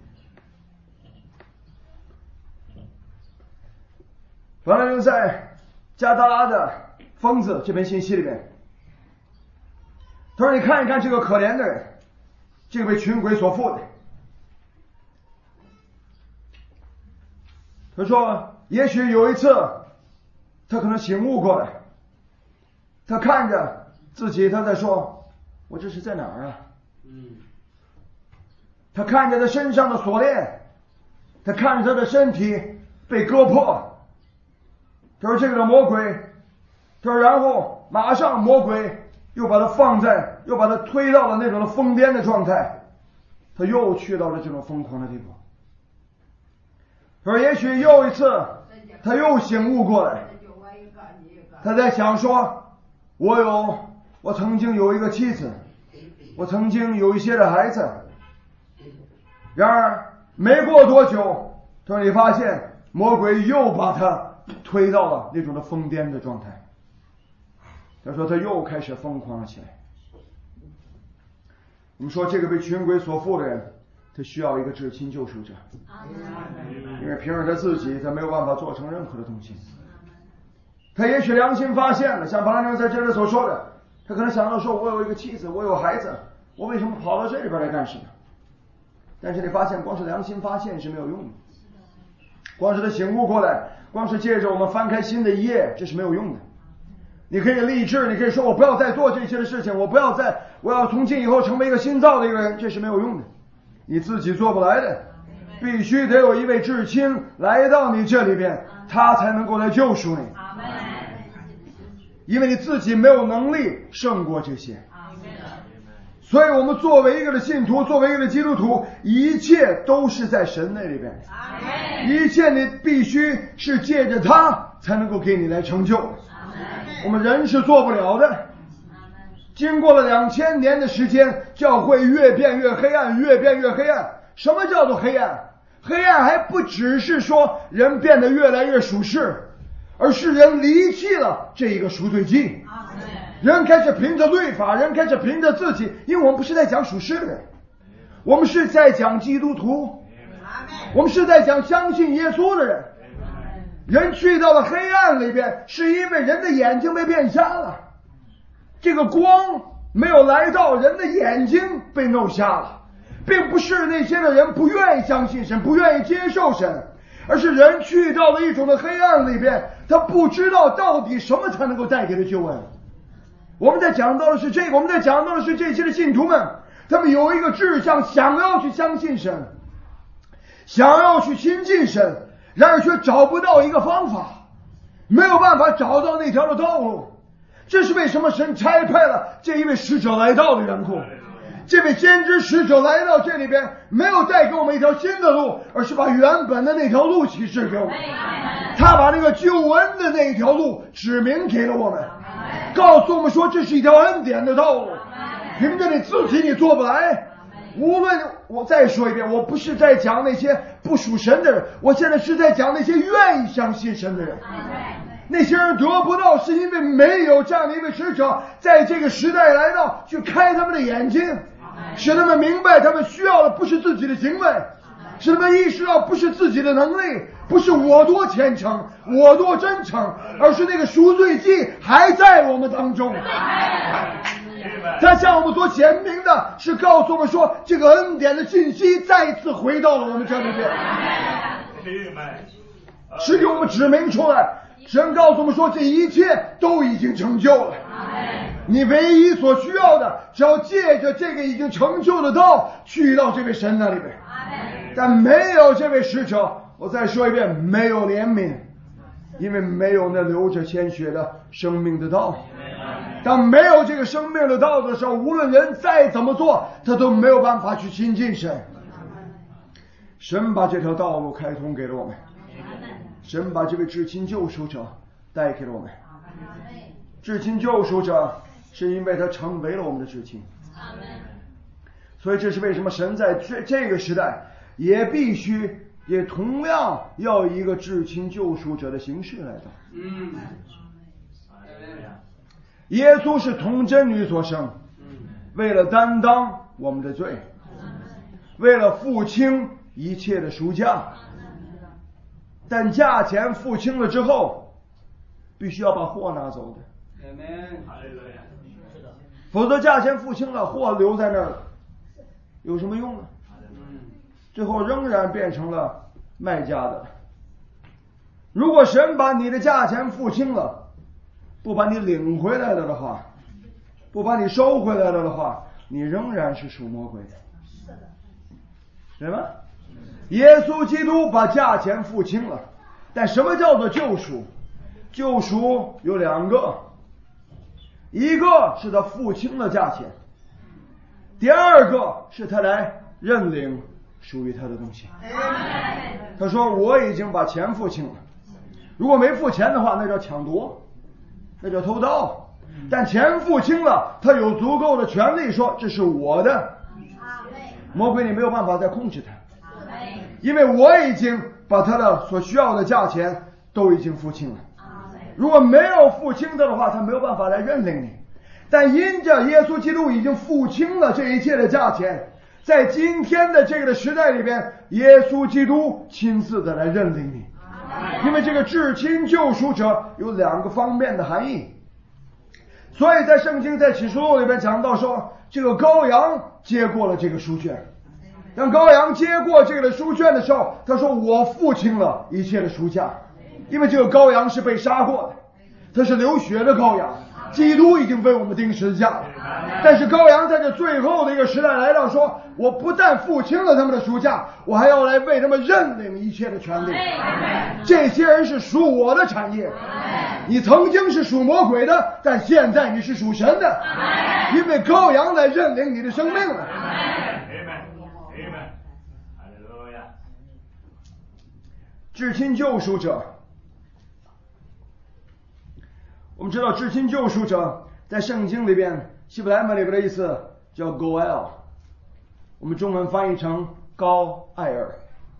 完了，就在加达拉的疯子这篇信息里边，他说你看一看这个可怜的人，这个被群鬼所附的。他说也许有一次他可能醒悟过来，他看着自己，他在说我这是在哪儿啊？他看着他身上的锁链，他看着他的身体被割破，他说这个魔鬼，他说然后马上魔鬼又把他放在又把他推到了那种的疯癫的状态，他又去到了这种疯狂的地步。他说也许又一次他又醒悟过来，他在想说我有我曾经有一个妻子，我曾经有一些的孩子。然而没过多久，他说你发现魔鬼又把他推到了那种的疯癫的状态。他说他又开始疯狂了起来。我们说这个被群鬼所附的人，他需要一个至亲救赎者，因为凭着他自己他没有办法做成任何的东西。他也许良心发现了，像巴拉娘在这里所说的，他可能想到说我有一个妻子，我有孩子，我为什么跑到这里边来干什么？但是你发现光是良心发现是没有用的，光是他醒悟过来，光是借着我们翻开新的一页，这是没有用的。你可以立志，你可以说我不要再做这些的事情，我不要再我要从今以后成为一个新造的一个人，这是没有用的。 你自己做不来的，必须得有一位至亲来到你这里边，他才能够来救赎你。因为你自己没有能力胜过这些。所以我们作为一个的信徒，作为一个的基督徒，一切都是在神那里边，一切你必须是借着他才能够给你来成就。我们人是做不了的。经过了两千年的时间，教会越变越黑暗，越变越黑暗。什么叫做黑暗？黑暗还不只是说人变得越来越属世，而是人离弃了这一个赎罪祭。人开始凭着律法，人开始凭着自己，因为我们不是在讲属世的人，我们是在讲基督徒，我们是在讲相信耶稣的人。人去到了黑暗里边，是因为人的眼睛被变瞎了，这个光没有来到，人的眼睛被弄瞎了，并不是那些的人不愿意相信神，不愿意接受神，而是人去到了一种的黑暗里边，他不知道到底什么才能够带给他救恩。我们在讲到的是这个，我们在讲到的是这些的信徒们，他们有一个志向，想要去相信神，想要去亲近神，然而却找不到一个方法，没有办法找到那条的道路。这是为什么神差派了这一位使者来到的缘故。这位先知使者来到这里边，没有带给我们一条新的路，而是把原本的那条路启示给我们。他把那个救恩的那条路指明给了我们，告诉我们说这是一条恩典的道路，凭着你自己你做不来。无论我再说一遍，我不是在讲那些不属神的人，我现在是在讲那些愿意相信神的人。那些人得不到，是因为没有这样的一位使者在这个时代来到，去开他们的眼睛，使他们明白他们需要的不是自己的行为，使他们意识到不是自己的能力，不是我多虔诚我多真诚，而是那个赎罪祭还在我们当中。他向我们所显明的是告诉我们说，这个恩典的信息再次回到了我们这里边，是给我们指明出来。神告诉我们说，这一切都已经成就了。你唯一所需要的，只要借着这个已经成就的道去到这位神那里边。但没有这位使者，我再说一遍，没有怜悯，因为没有那流着鲜血的生命的道。当没有这个生命的道的时候，无论人再怎么做，他都没有办法去亲近神。神把这条道路开通给了我们，神把这位至亲救赎者带给了我们。至亲救赎者是因为他成为了我们的至亲，所以这是为什么神在这这个时代也必须也同样要以一个至亲救赎者的形式来到。嗯，耶稣是童贞女所生，为了担当我们的罪，为了付清一切的赎价。但价钱付清了之后，必须要把货拿走的，否则价钱付清了，货留在那儿了，有什么用呢？最后仍然变成了卖家的。如果神把你的价钱付清了，不把你领回来了的话，不把你收回来了的话，你仍然是属魔鬼的，对吗？耶稣基督把价钱付清了。但什么叫做救赎？救赎有两个，一个是他付清了价钱，第二个是他来认领属于他的东西。他说我已经把钱付清了，如果没付钱的话，那叫抢夺，那叫偷盗。但钱付清了，他有足够的权利说这是我的，魔鬼你没有办法再控制他，因为我已经把他的所需要的价钱都已经付清了。如果没有付清的话，他没有办法来认领你。但因着耶稣基督已经付清了这一切的价钱，在今天的这个时代里边，耶稣基督亲自的来认领你。因为这个至亲救赎者有两个方面的含义，所以在圣经在启示录里边讲到说，这个羔羊接过了这个书卷。当羔羊接过这个的书卷的时候，他说我付清了一切的赎价，因为这个羔羊是被杀过的，他是流血的羔羊， 基督已经为我们钉十字架了。但是羔羊在这最后的一个时代来到，说我不但付清了他们的赎价，我还要来为他们认领一切的权利。这些人是属我的产业。你曾经是属魔鬼的，但现在你是属神的，因为羔羊来认领你的生命了。至亲救赎者，我们知道至亲救赎者在圣经里边，希伯来文里边的意思叫 Goel， 我们中文翻译成高艾尔。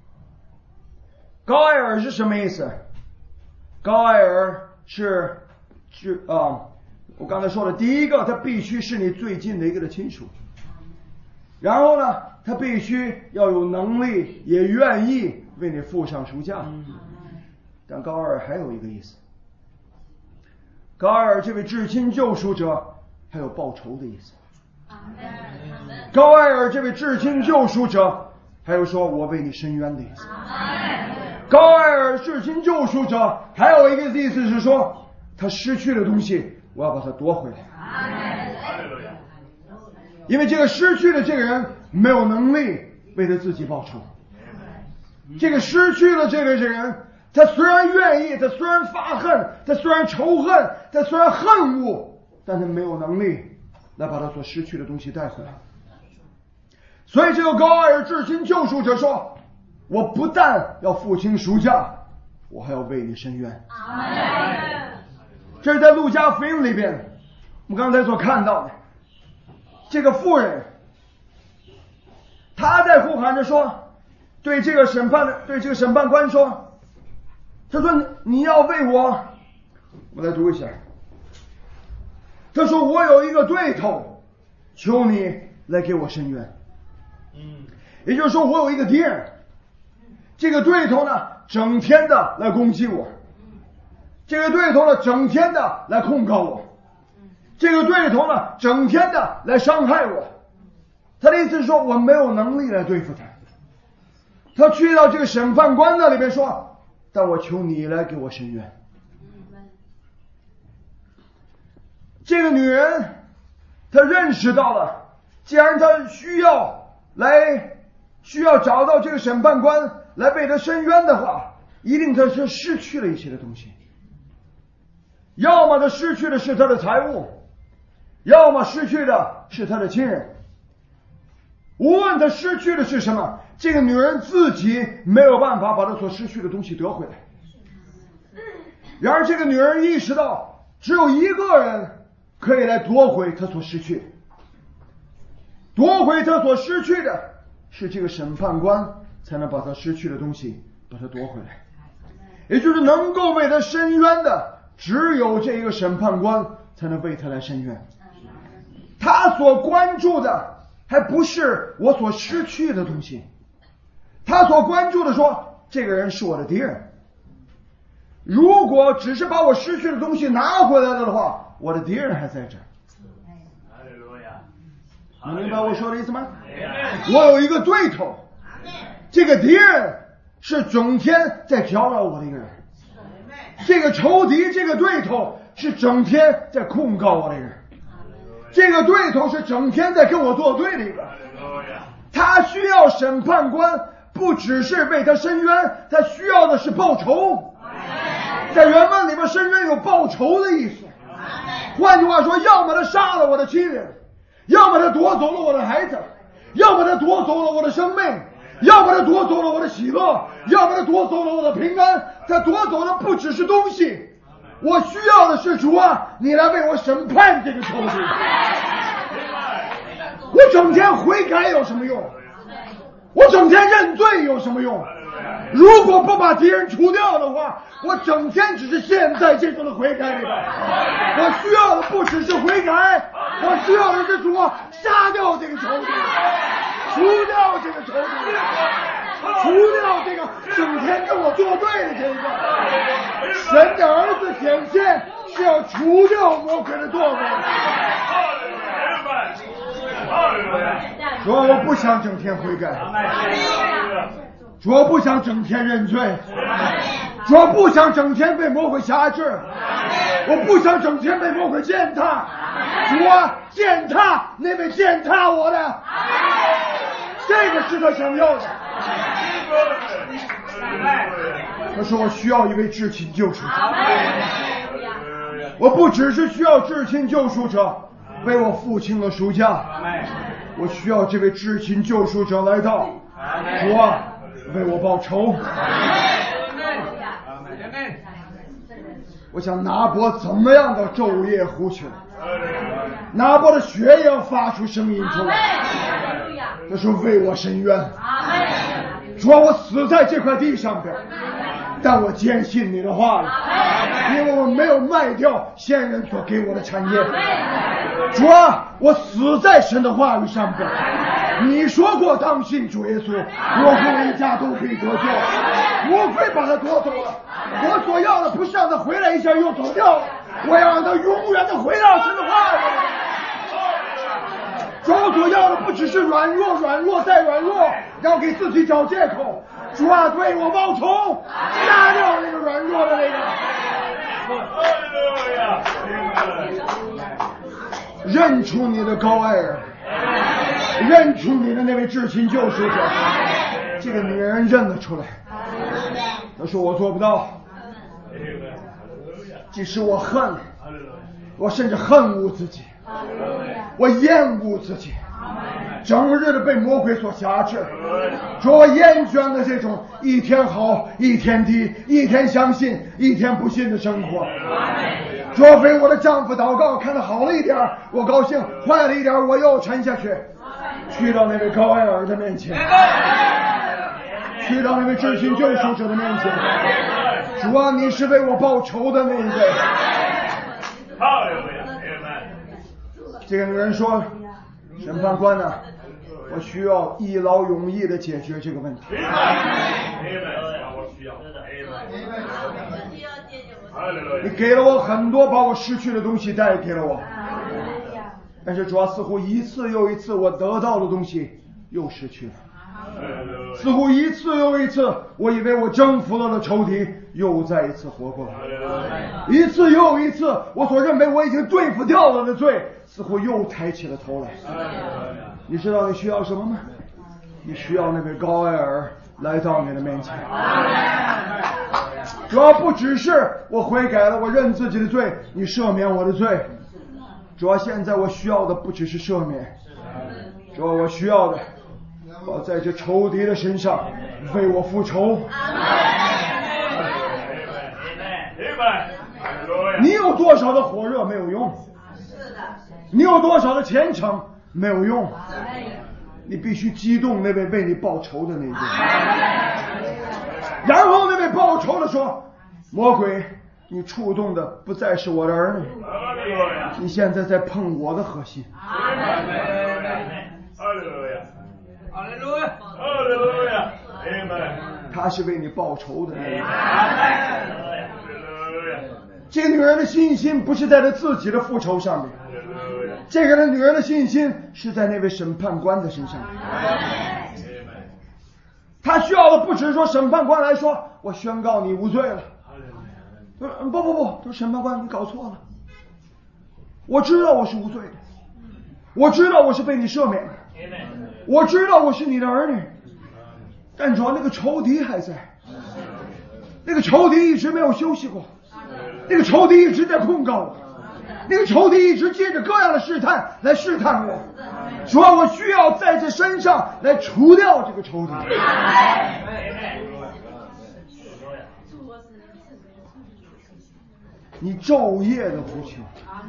高艾尔是什么意思？高艾尔是是啊、呃，我刚才说了，第一个，他必须是你最近的一个的亲属，然后呢，他必须要有能力，也愿意为你付上赎价。但高二还有一个意思，高二这位至亲救赎者还有报仇的意思。高艾尔这位至亲救赎者还有说我为你伸冤的意思。高艾尔至亲救赎者还有一个意思是说，他失去的东西我要把它夺回来。因为这个失去的这个人没有能力为他自己报仇，这个失去了这个人，他虽然愿意，他虽然发恨，他虽然仇恨，他虽然恨恶，但他没有能力来把他所失去的东西带回来。所以这个高艾尔至亲救赎者说，我不但要付清赎价，我还要为你伸冤。这是在路加福音里边我们刚才所看到的，这个妇人她在呼喊着说，对这个审判的对这个审判官说，他说你要为我，我来读一下，他说我有一个对头，求你来给我伸冤。嗯，也就是说我有一个敌人，这个对头呢整天的来攻击我，这个对头呢整天的来控告我，这个对头呢整天的来伤害我。他的意思是说我没有能力来对付他。他去到这个审判官那里边说，但我求你来给我伸冤。这个女人她认识到了，既然她需要来需要找到这个审判官来为她伸冤的话，一定她是失去了一些的东西，要么她失去的是她的财物，要么失去的是她的亲人。无论她失去的是什么，这个女人自己没有办法把她所失去的东西得回来。然而这个女人意识到，只有一个人可以来夺回她所失去的，夺回她所失去的是这个审判官，才能把她失去的东西把它夺回来。也就是能够为她伸冤的，只有这个审判官才能为她来伸冤。他所关注的还不是我所失去的东西，他所关注的说，这个人是我的敌人。如果只是把我失去的东西拿回来了的话，我的敌人还在这儿。你明白我说的意思吗？我有一个对头，这个敌人是整天在搅扰我的一个人，这个仇敌，这个对头是整天在控告我的人，这个对头是整天在跟我作对的一个。他需要审判官不只是为他伸冤，他需要的是报仇。在原文里边，伸冤有报仇的意思。换句话说，要么他杀了我的亲人，要么他夺走了我的孩子，要么他夺走了我的生命，要么他夺走了我的喜乐，要么他夺走了我的平安。他夺走的不只是东西，我需要的是主啊，你来为我审判这个仇敌。我整天悔改有什么用？我整天认罪有什么用？如果不把敌人除掉的话，我整天只是陷在这种的悔改里边。我需要的不只是悔改，我需要的是主啊，杀掉这个仇敌，除掉这个仇敌，除掉这个整天跟我作对的这个。神的儿子显现是要除掉魔鬼的作为。主，我不想整天悔改，主，我不想整天认罪， 主啊，不想整天被魔鬼辖制，我不想整天被魔鬼践踏。主啊，践踏那位践踏我的，这个是他想要的。他说我需要一位至亲救赎者，我不只是需要至亲救赎者为我付清了赎价，我需要这位至亲救赎者来到，主啊，为我报仇。我想拿伯怎么样的昼夜呼求，拿伯的血也要发出声音出来，他说为我伸冤。主啊，我死在这块地上边，但我坚信你的话了，因为我没有卖掉先人所给我的产业。主啊，我死在神的话语上边，你说过当信主耶稣，我和一家都必得救。魔鬼把他夺走了，我所要的不是让他回来一下又走掉了，我要让他永远的回到神的话语。主啊，所要的不只是软弱，软弱再软弱，要给自己找借口。主啊，对我报仇，杀掉那个软弱的那个。认出你的高爱儿，认出你的那位至亲救赎者。这个女人认了出来，她说我做不到，即使我恨，我甚至恨恶自己，我厌恶自己，整日的被魔鬼所辖制，说我厌倦了这种一天好一天低，一天相信一天不信的生活。说为我的丈夫祷告，看得好了一点我高兴，坏了一点我又沉下去，去到那位高爱尔的面前，去到那位至亲救赎者的面前。主啊，你是为我报仇的那一位。这个女人说，审判官呢，我需要一劳永逸的解决这个问题。你给了我很多把我失去的东西带给了我，但是主要似乎一次又一次我得到的东西又失去了，似乎一次又一次我以为我征服了的仇敌又再一次活过来，一次又一次我所认为我已经对付掉了的罪似乎又抬起了头来。你知道你需要什么吗？你需要那位高爱尔来到你的面前。主要不只是我悔改了，我认自己的罪，你赦免我的罪。主要现在我需要的不只是赦免，主要我需要的，我在这仇敌的身上为我复仇。你有多少的火热没有用，你有多少的虔诚没有用，你必须激动那位为你报仇的那一位。然后那位报仇的说，魔鬼，你触动的不再是我的儿女，你现在在碰我的核心。他是为你报仇的那一位。这个女人的信心不是在她自己的复仇上面，这个女人的信心是在那位审判官的身上。他需要的不只是说审判官来说我宣告你无罪了，不不不，说审判官你搞错了，我知道我是无罪的，我知道我是被你赦免的，我知道我是你的儿女，但主要那个仇敌还在，那个仇敌一直没有休息过，那个仇敌一直在控告我，那个仇敌一直借着各样的试探来试探我，主要我需要在这身上来除掉这个仇敌。你昼夜的呼求，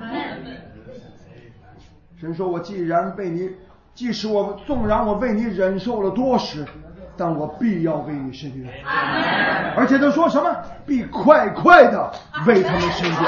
神说我既然被你，即使我纵然我为你忍受了多时，但我必要为你伸冤。而且他说什么？必快快的为他们伸冤。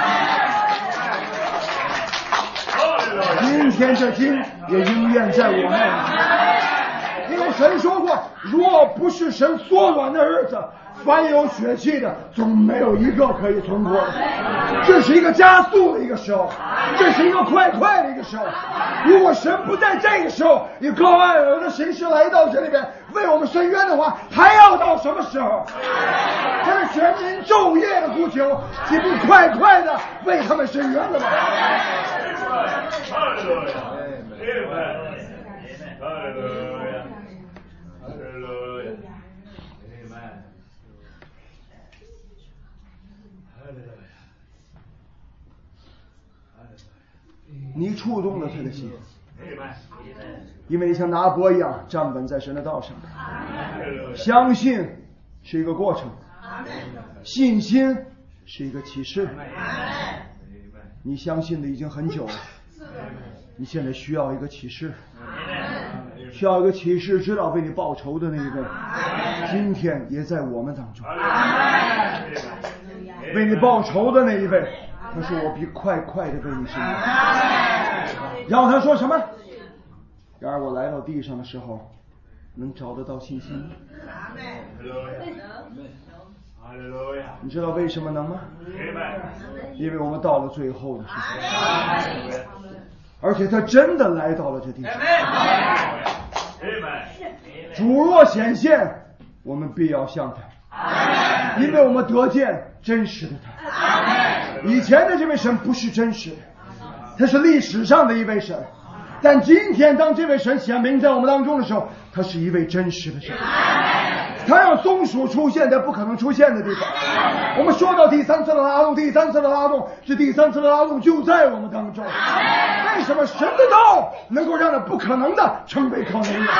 今天这经也应验在我们，因为神说过，若不是神缩短的日子，凡有血气的总没有一个可以存活的。这是一个加速的一个时候，这是一个快快的一个时候。如果神不在这个时候以高爱尔的形式来到这里边为我们伸冤的话，还要到什么时候？ 他的选民昼夜的呼求，岂不快快的为他们伸冤了吗？你触动了他的心，因为你像拿伯一样站稳在神的道上。相信是一个过程，信心是一个启示。你相信的已经很久了，你现在需要一个启示，需要一个启示，知道为你报仇的那一位，今天也在我们当中。为你报仇的那一位，他说我必快快的为你伸冤。然后他说什么？然而我来到地上的时候，能找得到信心吗？你知道为什么能吗？因为我们到了最后的时候，而且他真的来到了这地上。主若显现，我们必要向他，因为我们得见真实的他。以前的这位神不是真实的，他是历史上的一位神，但今天当这位神显明在我们当中的时候，他是一位真实的神。他让松鼠出现在不可能出现的地方。我们说到第三次的拉动，第三次的拉动，是第三次的拉动就在我们当中。为什么神的道能够让那不可能的成为可能的？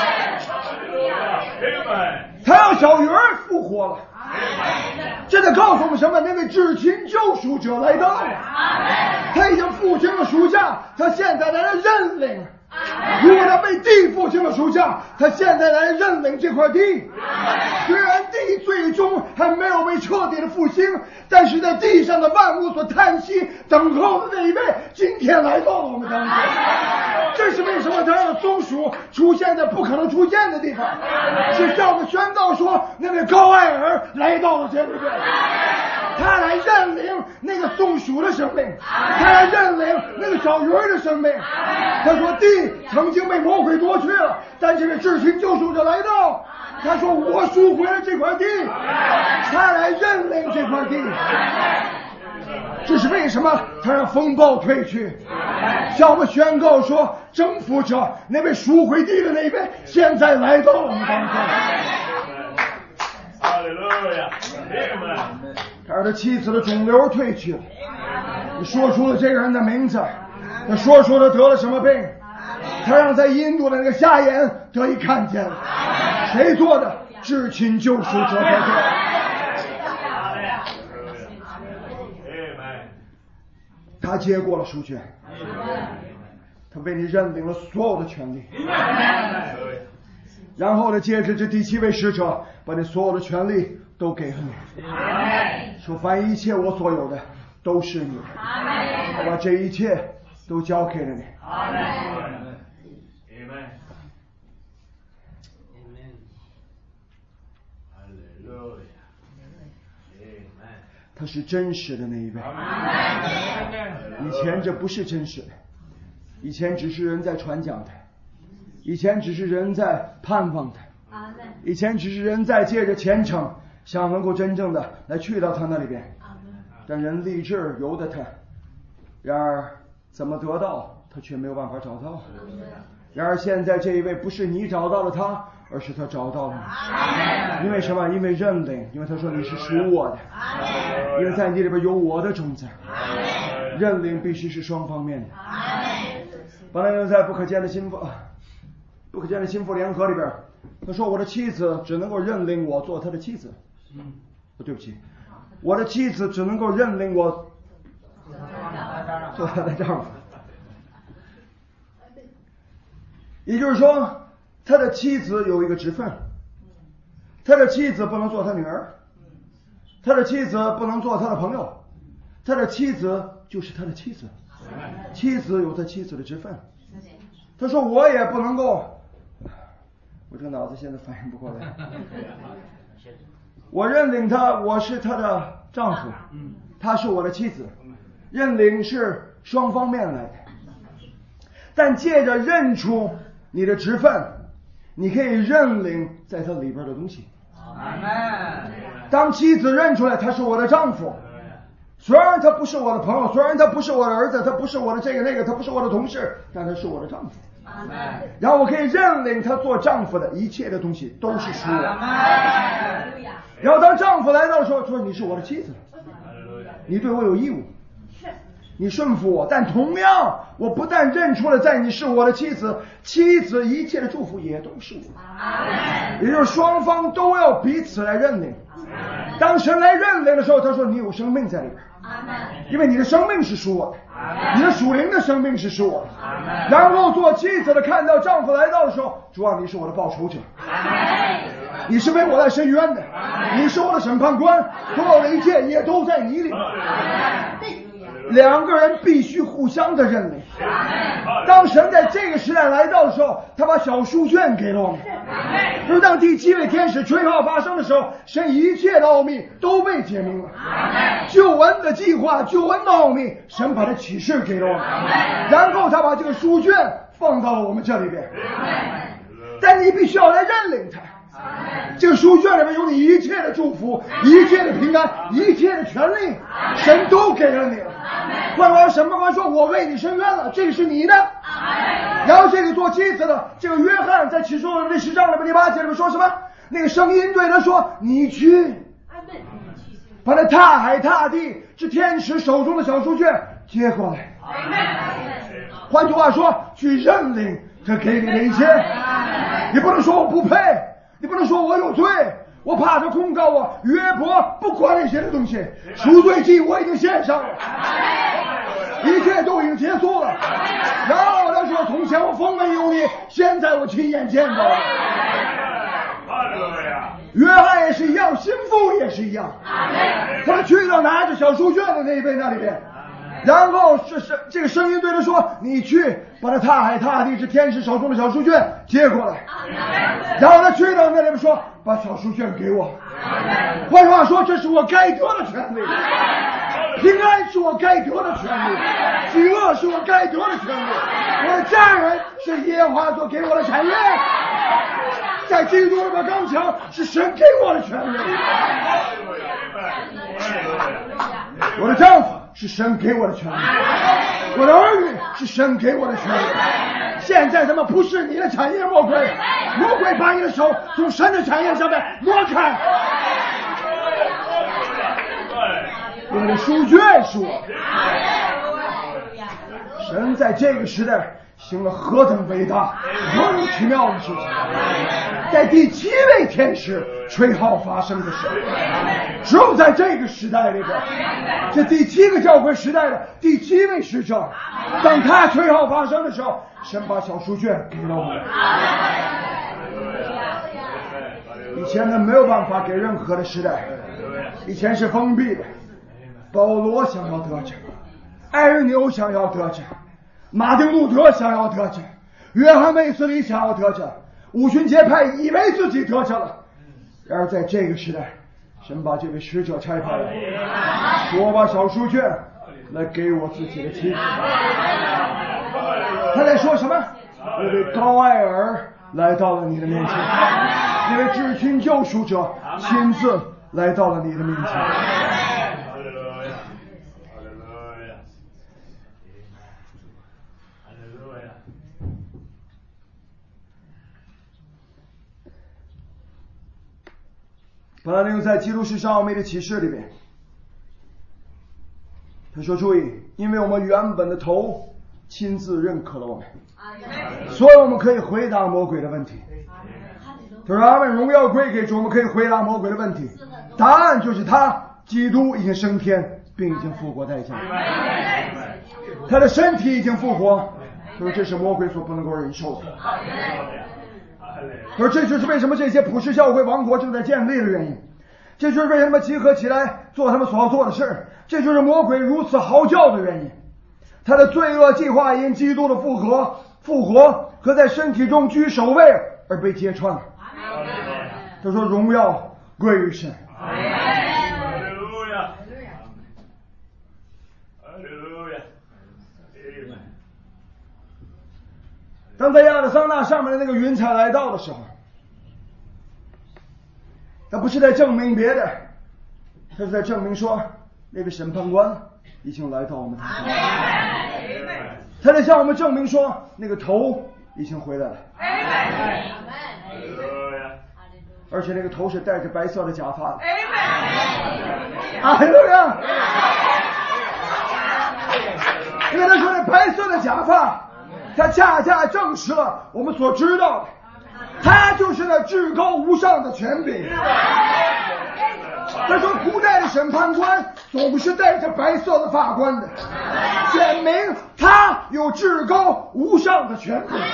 他让小鱼儿复活了，这在告诉我们什么？那位至亲救赎者来到了，他已经复兴了属下，他现在来了认领。如果他被地复兴了属下，他现在来认领这块地。虽然地最终还没有被彻底的复兴，但是在地上的万物所叹息等候的那一位，今天来到了我们当中。这是为什么他让松鼠出现在不可能出现的地方，是向我们宣告说，那位高艾尔来到了这里边，他来认领那个松鼠的生命，他来认领那个小鱼儿的生命。他说地曾经被魔鬼夺去了，但这位至亲救赎者来到，他说我赎回了这块地，他来认领这块地。这是为什么他让风暴退去，向我们宣告说，征服者那位赎回地的那一位现在来到了我们当中。他让他妻子的肿瘤退去了，你说出了这个人的名字，他说出了得了什么病，他让在印度的那个瞎眼得以看见了。谁做的？至亲救赎者在做。他接过了书卷，他为你认领了所有的权利。然后呢，接着这第七位使者把你所有的权利都给了你，说凡一切我所有的都是你的，我把这一切都交给了你。他是真实的那一位，以前这不是真实的，以前只是人在传讲的，以前只是人在盼望的，以前只是人在借着虔诚想能够真正的来去到他那里边，但人立志由得他，然而怎么得到他却没有办法找到。然而现在这一位不是你找到了他，而是他找到了你。因为什么？因为认领，因为他说你是属我的，因为在你里边有我的种子。认领必须是双方面的。本来呢，在不可见的心腹不可见的心腹联合里边，他说我的妻子只能够认领我做他的妻子。嗯，对不起，我的妻子只能够认领我做他的丈夫。也就是说，他的妻子有一个职分，他的妻子不能做他女儿，他的妻子不能做他的朋友，他的妻子就是他的妻子，妻子有他妻子的职分。他说我也不能够，我这个脑子现在反应不过来，我认领他，我是他的丈夫，他是我的妻子，认领是双方面来的，但借着认出你的职分，你可以认领在它里边的东西。 当妻子认出来他是我的丈夫，虽然他不是我的朋友，虽然他不是我的儿子，他不是我的这个那个，他不是我的同事，但他是我的丈夫。然后我可以认领他做丈夫的一切的东西都是属我。然后当丈夫来到的时候说你是我的妻子，你对我有义务，你顺服我，但同样我不但认出了在你是我的妻子，妻子一切的祝福也都是我，也就是双方都要彼此来认领。当神来认领的时候，他说你有生命在里边，因为你的生命是属我的，你的属灵的生命是属我的。然后做妻子的看到丈夫来到的时候，主啊，你是我的报仇者，你是为我来伸冤的，你是我的审判官，所有的一切也都在你里面。两个人必须互相的认领。当神在这个时代来到的时候，他把小书卷给了我们，就是当第七位天使吹号发生的时候，神一切的奥秘都被解明了，救恩的计划，救恩的奥秘，神把它启示给了我们，然后他把这个书卷放到了我们这里边，但你必须要来认领它。这个书卷里面有你一切的祝福，一切的平安，一切的权利，神都给了你了。换句话说，审判官说我为你伸冤了，这个是你的。然后这个做妻子的这个约翰在启示录第十章里面第八节里面说什么？那个声音对他说你去把那踏海踏地之天使手中的小书卷接过来。换句话说，去认领这给你的一切。你不能说我不配，你不能说我有罪，我怕他控告我。约伯不管那些的东西，赎罪祭我已经献上了，一切都已经结束了。然后他说从前我风闻有你，现在我亲眼见到了。约翰也是一样，心腹也是一样，他去到拿着小书卷的那一位那里边，然后是是这个声音对他说你去把那踏海踏地之天使手中的小书卷接过来。然后他去到那里边说把小书卷给我。换句话说，这是我该得的权利，平安是我该得的权利，喜乐是我该得的权利，我的家人是耶和华所给我的产业，在基督里的刚强是神给我的权利，我的丈夫是神给我的权利，我的儿女是神给我的权利。现在他们不是你的产业，魔鬼，魔鬼把你的手从神的产业上面挪开。我的书卷是我，神在这个时代行了何等伟大何等奇妙的事情。在第七位天使吹号发生的时候，只有在这个时代里边，这第七个教会时代的第七位使者，当他吹号发生的时候，神把小书卷给了我们。以前呢没有办法给任何的时代，以前是封闭的。保罗想要得着，艾日纽想要得着，马丁路德想要得着，约翰卫斯理想要得着，五旬节派以为自己得着了。然而在这个时代，神把这位使者差派来，说我把小书卷来给我自己的妻子。他在说什么？那位高艾尔来到了你的面前，那位至亲救赎者亲自来到了你的面前。本来用在基督史上奥秘的启示里边，他说注意，因为我们原本的头亲自认可了我们，所以我们可以回答魔鬼的问题。他说阿们，荣耀归给主，我们可以回答魔鬼的问题。答案就是他基督已经升天，并已经复活在家，他的身体已经复活。他说这是魔鬼所不能够忍受的。而这就是为什么这些普世教会王国正在建立的原因，这就是为什么集合起来做他们所要做的事，这就是魔鬼如此嚎叫的原因。他的罪恶计划因基督的复活复活和在身体中居首位而被揭穿了。他说荣耀归于神。当在亚利桑那上面的那个云彩来到的时候，他不是在证明别的， 他是在证明说，那个审判官已经来到我们台上，他在向我们证明说，那个头已经回来了，而且那个头是戴着白色的假发的。阿门！因为他说那白色的假发，他恰恰证实了我们所知道的，他就是那至高无上的权柄。他说古代的审判官总是戴着白色的发冠的，显明他有至高无上的权柄。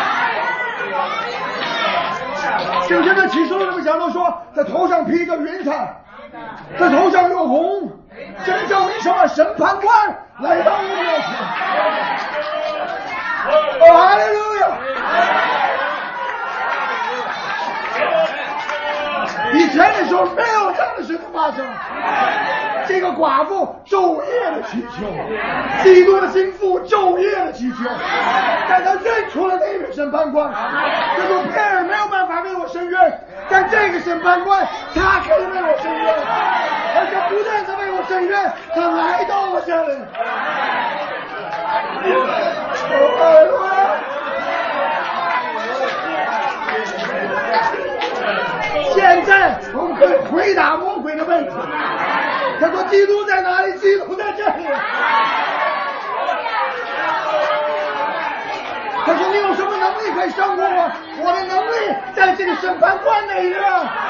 圣经的启示录这么讲到说，他头上披着云彩，他头上有红，这证明什么？审判官来到我们面前。哦，哈利路亚！以前的时候没有这样的事情发生，这个寡妇昼夜的祈求，基督的心腹昼夜的祈求，但他认出了那位审判官。他说别人没有办法为我伸冤，但这个审判官他可以为我伸冤，而且不但他为我伸冤，他来到我这里。现在我们可以回答魔鬼的问题。他说基督在哪里？基督在这里。他说你有什么能力可以胜过我？我的能力在这个审判官那里。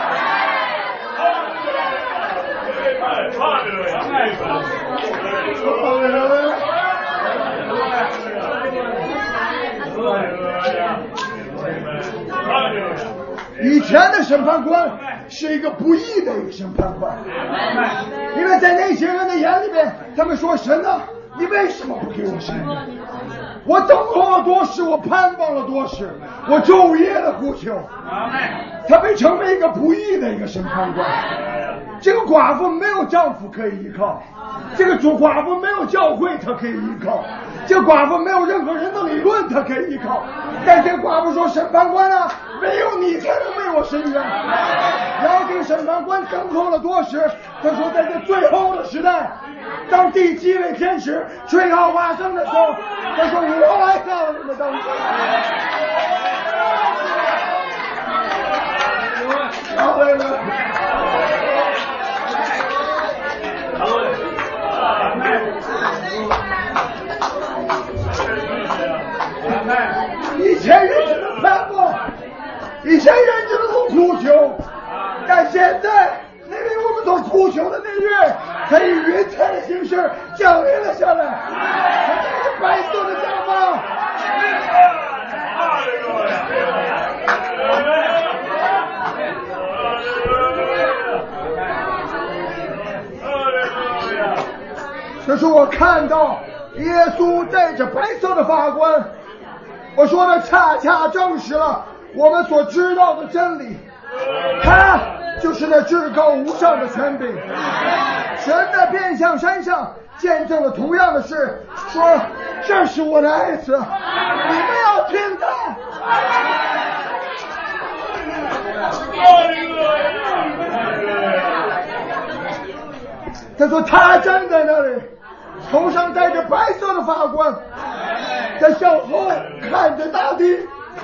以前的审判官是一个不义的一个审判官，因为在那些人的眼里面，他们说神啊，你为什么不给我伸冤？我等候了多时，我盼望了多时，我昼夜的呼求。他被称为一个不义的一个审判官。这个寡妇没有丈夫可以依靠，这个主寡妇没有教会她可以依靠，这个寡妇没有任何人的理论她可以依靠，但这个寡妇说审判官啊，没有你才能为我伸冤。然后这个审判官等候了多时，他说在这最后的时代，当第七位天使吹号发声的时候，他说我来到了你们当中。好嘞了。以前人只能盼望，以前人只能够哭求，但现在那位我们所哭求的那位，他以云彩的形式降临了下来，他带着白色的假发。这是我看到耶稣带着白色的发冠，我说的恰恰证实了我们所知道的真理，他就是那至高无上的权柄。神在变相山上见证了同样的事，说这是我的爱子，你们要听他。他说他站在那里，头上戴着白色的发冠，在向后看着大地。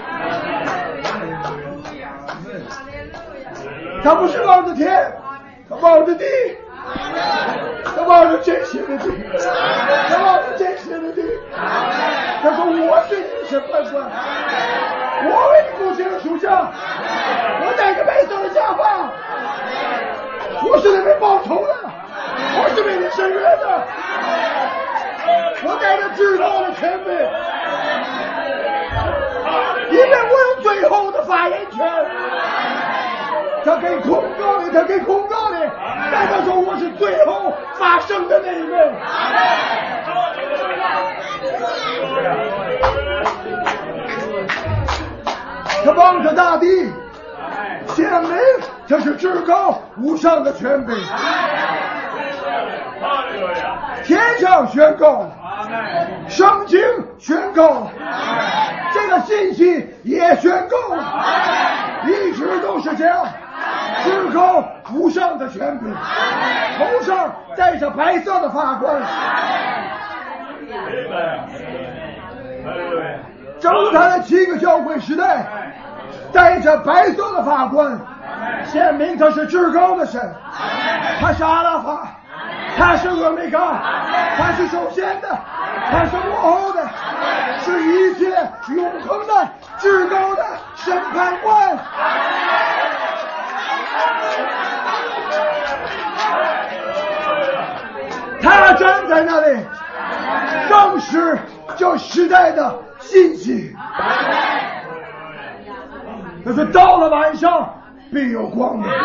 他不是望着天，他望着地，他望着真实的地，他望着真实的地。他说我是你的审判官，我为你顾全了属下，我戴着白色的假发，我是来为报仇的，我是为你伸冤的，我带着至高的权柄，因为我有最后的发言权。他可以控告你，他可以控告你，但他说我是最后发生的那一位。他望着大地，显明这是至高无上的权柄。天上宣告了，圣经宣告了，这个信息也宣告了，一直都是这样。 至高无上的权柄，头上戴着白色的发冠，正如他的七个教会时代戴着白色的发冠，显明他是至高的神，他是阿拉法，他是俄梅嘎，他是首先的，他是幕后的，是一切永恒的至高的审判官。他站在那里，正是这时代的信息。他说到了晚上必有光明。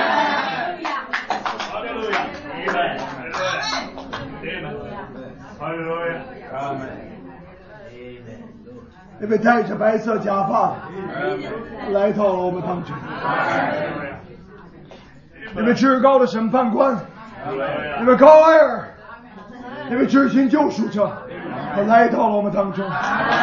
那位戴着白色假发来到了我们当中，那位至高的审判官，那位高埃尔，那位至亲救赎者，他来到了我们当中。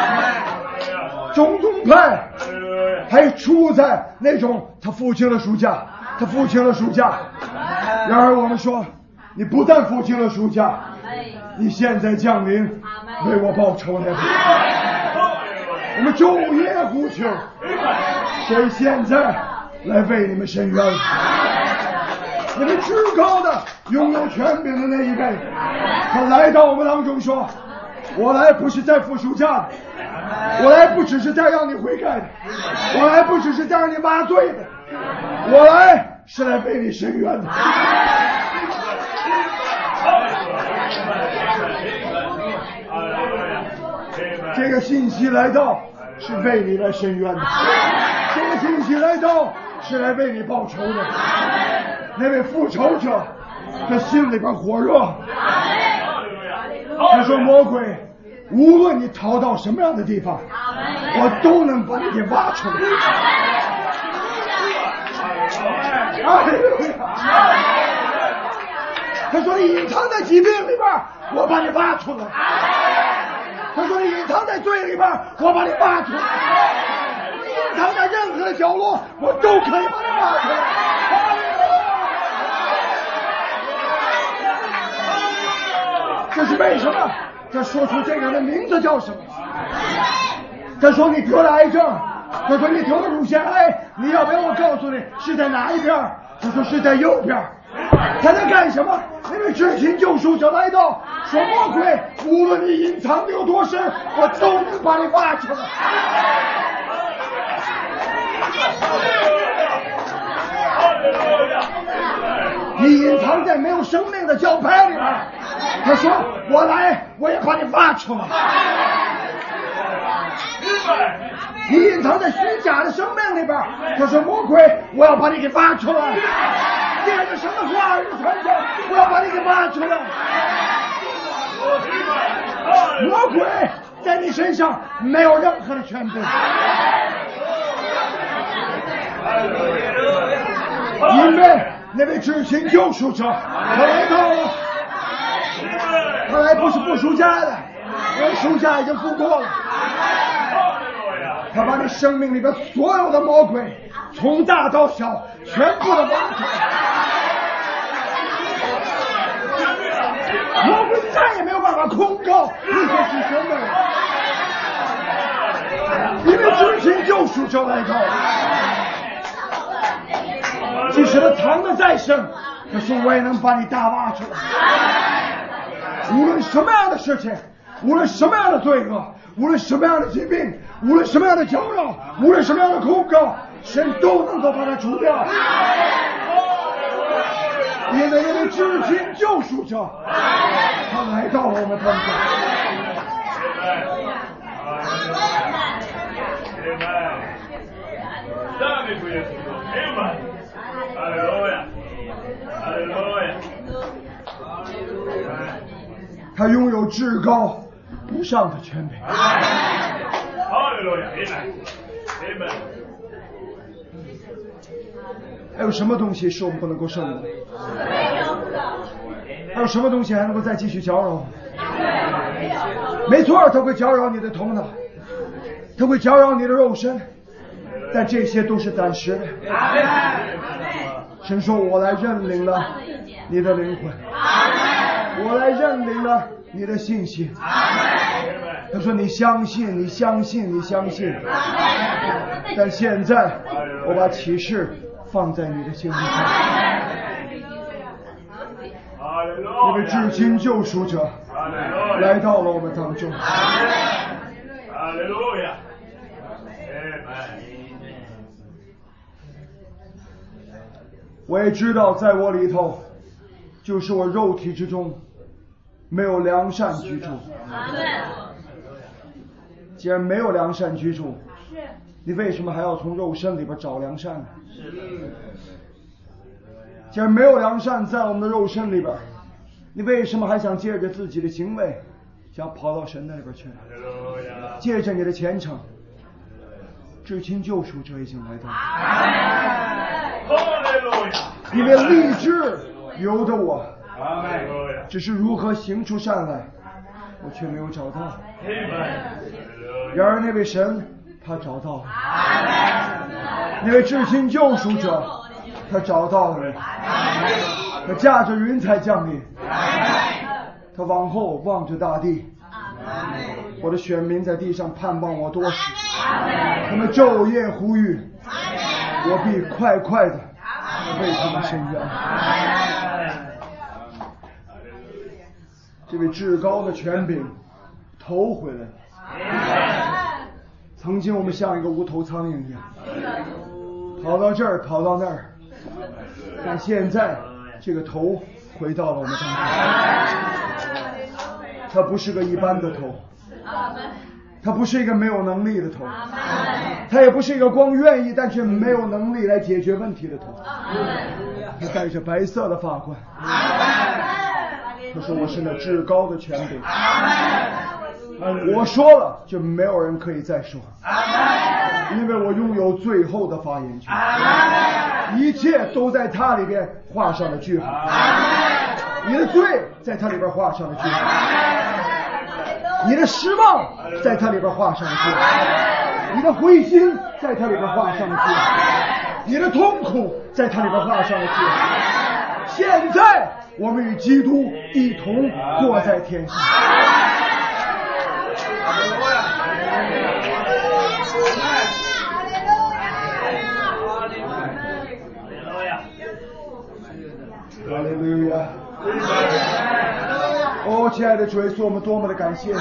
中宗派还处在那种他付清了赎价，他付清了赎价。然而我们说，你不但付清了赎价，你现在降临为我报仇来。我们昼夜呼求，谁现在来为你们伸冤？你们至高的拥有权柄的那一位，他来到我们当中说，我来不是在付赎价的，我来不只是在让你悔改的，我来不只是在让你挖罪的，我来是来为你伸冤的。这个信息来到是为你来伸冤的，这个信息来到是来为你报仇的。那位复仇者他心里边火热，他说魔鬼无论你逃到什么样的地方，我都能把你给挖出来。他说你隐藏在疾病里边，我把你挖出来。他说你隐藏在罪里边，我把你挖出来。你隐藏在任何的角落，我都可以把你挖出来。这是为什么？他说出这个人的名字叫什么？他说你得了癌症，他说你得了乳腺癌，你要不要我告诉你是在哪一边？他说是在右边。他在干什么？因为至亲救赎者来到，说魔鬼无论你隐藏的有多深，我都能把你挖出来。你隐藏在没有生命的教派里边，他说我来我也把你挖出来。你隐藏在虚假的生命里边，他说魔鬼我要把你给挖出来。借着什么话语传讲，我要把你给挖出来。魔鬼在你身上没有任何的权柄，因为那位至亲救赎者他来到了，他来不是不赎价的，因为赎价已经付过了。他把你生命里边所有的魔鬼从大到小全部的挖出来。魔鬼再也没有办法控告你所是神的人，因为至亲救赎者来到。即使他藏得再深，可是我也能把你大挖出来。无论什么样的事情，无论什么样的罪恶，无论什么样的疾病，无论什么样的搅扰，无论什么样的控告，神都能够把它除掉。因为那位至亲救赎者他来到了我们当中。他拥有至高无上的权柄。还有什么东西是我们不能够胜的？还有什么东西还能够再继续搅扰？没错，它会搅扰你的头脑，它会搅扰你的肉身，但这些都是暂时的。 神说我来认领了你的灵魂，我来认领了你的信心。他说你相信，你相信，你相信。但现在我把启示放在你的心里上。那位至亲救赎者来到了我们当中。我也知道在我里头就是我肉体之中没有良善居住。既然没有良善居住，你为什么还要从肉身里边找良善呢？既然没有良善在我们的肉身里边，你为什么还想借着自己的行为想跑到神那里边去呢？借着你的虔诚，至亲救赎者已经来到，因为立志由得我，只是如何行出善来我却没有找到。然而那位神他找到了，那位至亲救赎者他找到了，他驾着云彩降临，他往后望着大地。我的选民在地上盼望我多时，他们昼夜呼吁，我必快快的为他们伸冤。这位至高的权柄头回来了。曾经我们像一个无头苍蝇一样跑到这儿跑到那儿，但现在这个头回到了我们当中。它不是个一般的头，它不是一个没有能力的头，它也不是一个光愿意但却没有能力来解决问题的头。它戴着白色的发冠，他说我是那至高的权柄，我说了就没有人可以再说，因为我拥有最后的发言权，一切都在他里边画上了句号。你的罪在他里边画上了句号，你的失望在他里边画上了句号，你的灰心在他里边画上了句号，你的痛苦在他里边画上了句号。现在我们与基督一同坐在天上。哈利路亚！哦，亲爱的主耶稣，我们多么的感谢你！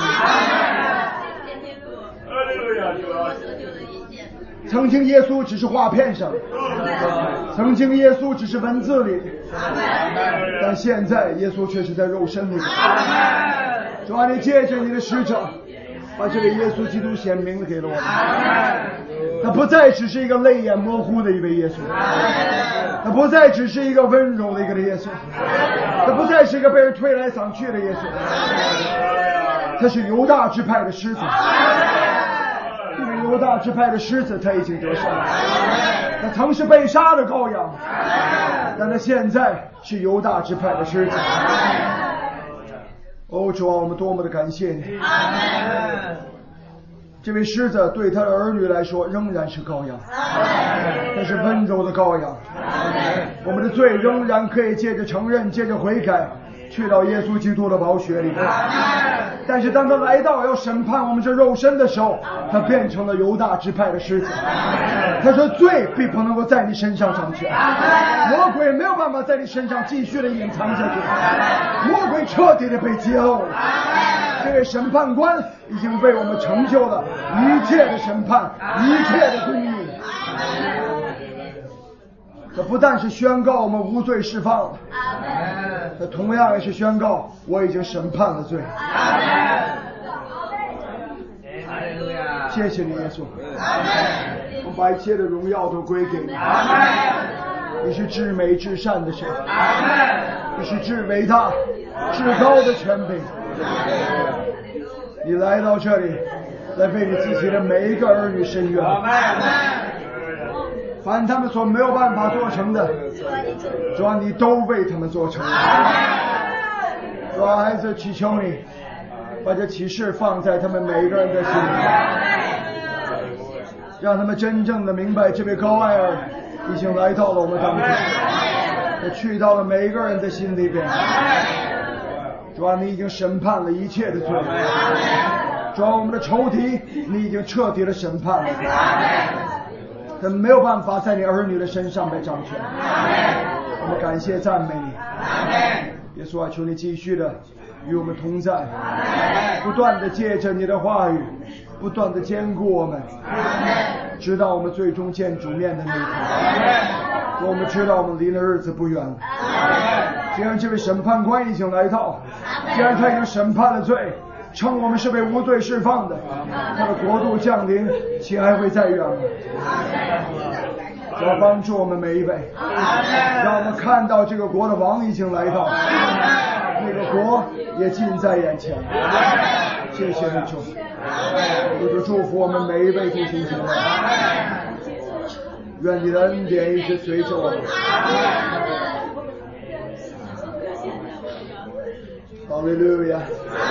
曾经耶稣只是画片上，曾经耶稣只是文字里，但现在耶稣却是在肉身里。主啊，你借着你的使者把这位耶稣基督显明给了我们，他不再只是一个泪眼模糊的一位耶稣，他不再只是一个温柔的一个耶稣，他不再是一个被人推来搡去的耶稣，他是犹大支派的狮子。这个犹大支派的狮子他已经得胜了，他曾是被杀的羔羊，但他现在是犹大支派的狮子。哦，主啊，我们多么的感谢你！这位狮子对他的儿女来说仍然是羔羊，他是温柔的羔羊。我们的罪仍然可以借着承认，借着悔改去到耶稣基督的宝血里面。但是当他来到要审判我们这肉身的时候，他变成了犹大支派的狮子。他说罪并不能够在你身上掌权，魔鬼没有办法在你身上继续的隐藏下去，魔鬼彻底的被揭露了。这位审判官已经为我们成就了一切的审判，一切的公义。这不但是宣告我们无罪释放了，这同样也是宣告我已经审判了罪。谢谢你耶稣，我把一切的荣耀都归给你。你是至美至善的神，你是至伟大至高的权柄。你来到这里来为你自己的每一个儿女伸冤，凡他们所没有办法做成的，主啊，你都为他们做成。主啊，孩子，祈求你把这启示放在他们每一个人的心里，让他们真正的明白这位高爱儿已经来到了我们当中。 也去到了每个人的心里边。主啊，你已经审判了一切的罪。主啊，我们的仇敌你已经彻底的审判了，他们没有办法在你儿女的身上被掌权。我们感谢赞美你。耶稣啊，求你继续的与我们同在，不断的借着你的话语不断的坚固我们，直到我们最终见主面的那一天。我们知道我们离那日子不远了。既然这位审判官已经来到，既然他已经审判了罪，称我们是被无罪释放的，他的国度降临，岂还会再远吗？主要帮助我们每一位，让我们看到这个国的王已经来到，那个国也近在眼前。谢谢你主，我就祝福我们每一位弟兄姐妹，愿你的恩典一直随着我们。哈利路亚！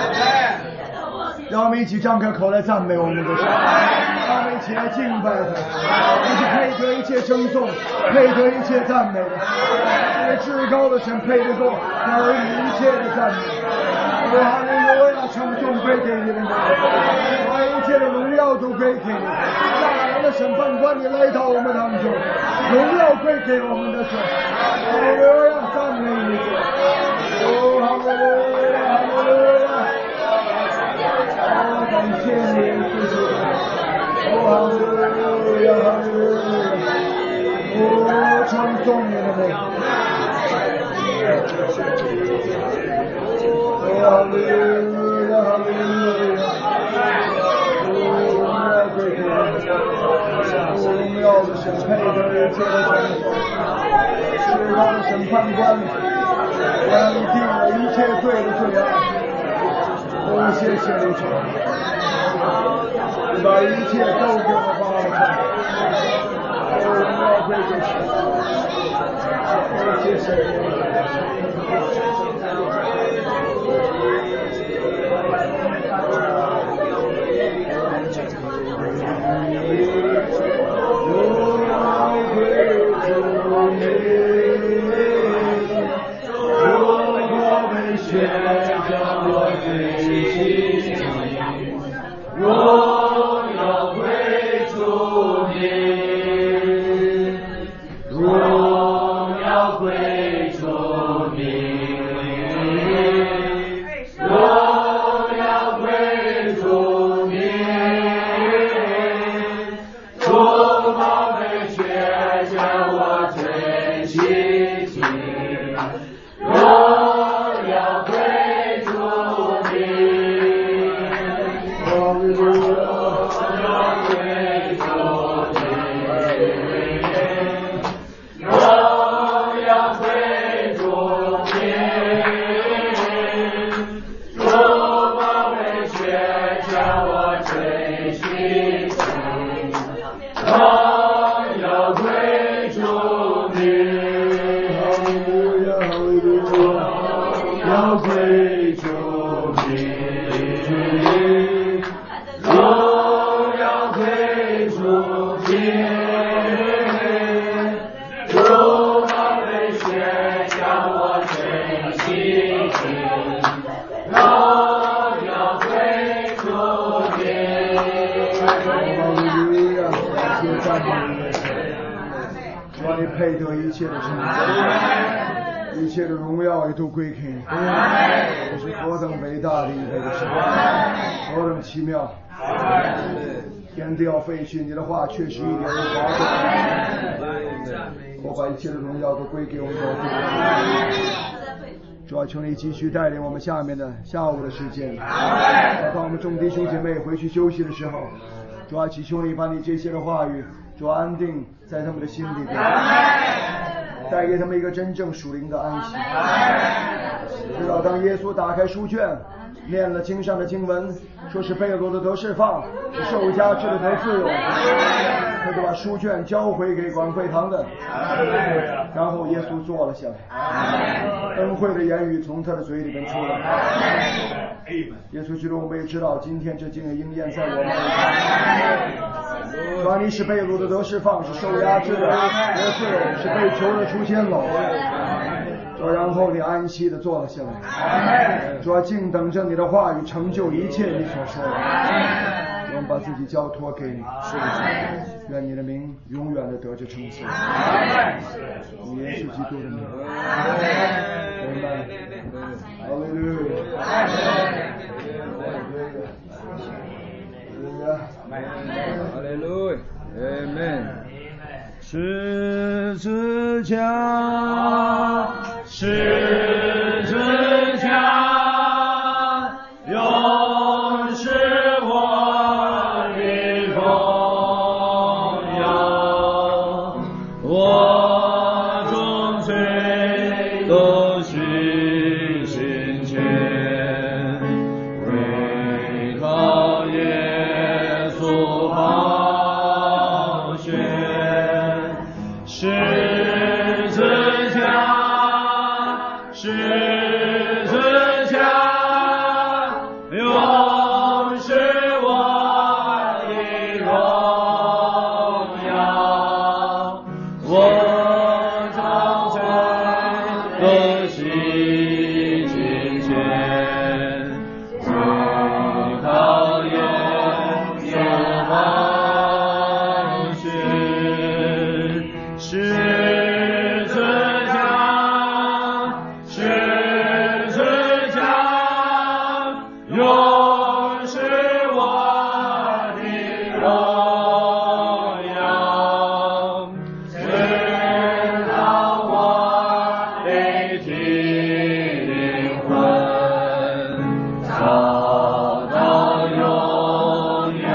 让我们一起张开口来赞美我们的神，让我们一起来敬拜他，你是配得一切称颂，配得一切赞美的，这位至高的神配得过他儿女一切的赞美。我哈利路亚，称颂归给你的名，把一切的荣耀都归给你。下来的审判官你来到我们当中，荣耀归给我们的神。哈利路亚，赞美你。哦，哈利路亚，哈利路亚。感谢你，谢谢你。哦，哈利路亚，哈利路亚。哦，称颂你的名。哦，哈利路亚，哈利路亚。哦，荣耀归给你。哦，荣耀的审配得一切的称颂。至高的审判官，我你定了一切罪的罪案。哦，谢谢你主，你把一切都给我发了。哦，荣耀归给神。哦，谢谢你。主，你配得一切的称颂，一切的荣耀也都归给你。你是何等伟大的一位的神，何等奇妙！天地要废去，你的话确实一点都划不来。我把一切的荣耀都归给我们主。主啊，求你继续带领我们下面的下午的时间，当我们众弟兄姐妹回去休息的时候，主啊，祈求你把你这些的话语主安定在他们的心里边，带给他们一个真正属灵的安息。知道当耶稣打开书卷，念了经上的经文，说是被掳的得释放，是受家制的得自由，他就把书卷交回给管会堂的，然后耶稣坐了下来，恩惠的言语从他的嘴里面出来。耶稣基督，我们也知道今天这经也应验在我们身上。主啊，你是被掳的得释放，是受压制的得自由，是被囚的出监牢。 主啊，然后你安息的坐了下来，主啊，静等着你的话语成就一切你所说的。我们把自己交托给你，愿你的名永远的得着称颂。以耶稣基督的名。哈利路亚。 哈利路亚。Amen。十字架，十字架，永是我的荣耀。我众罪都虚心前，唯靠耶稣宝血。十字架，十字架，永是我的荣耀。我众罪都洗净前，唯靠耶稣宝血。十字架，十字架，永是我的荣耀。直到我被提灵魂，找到永远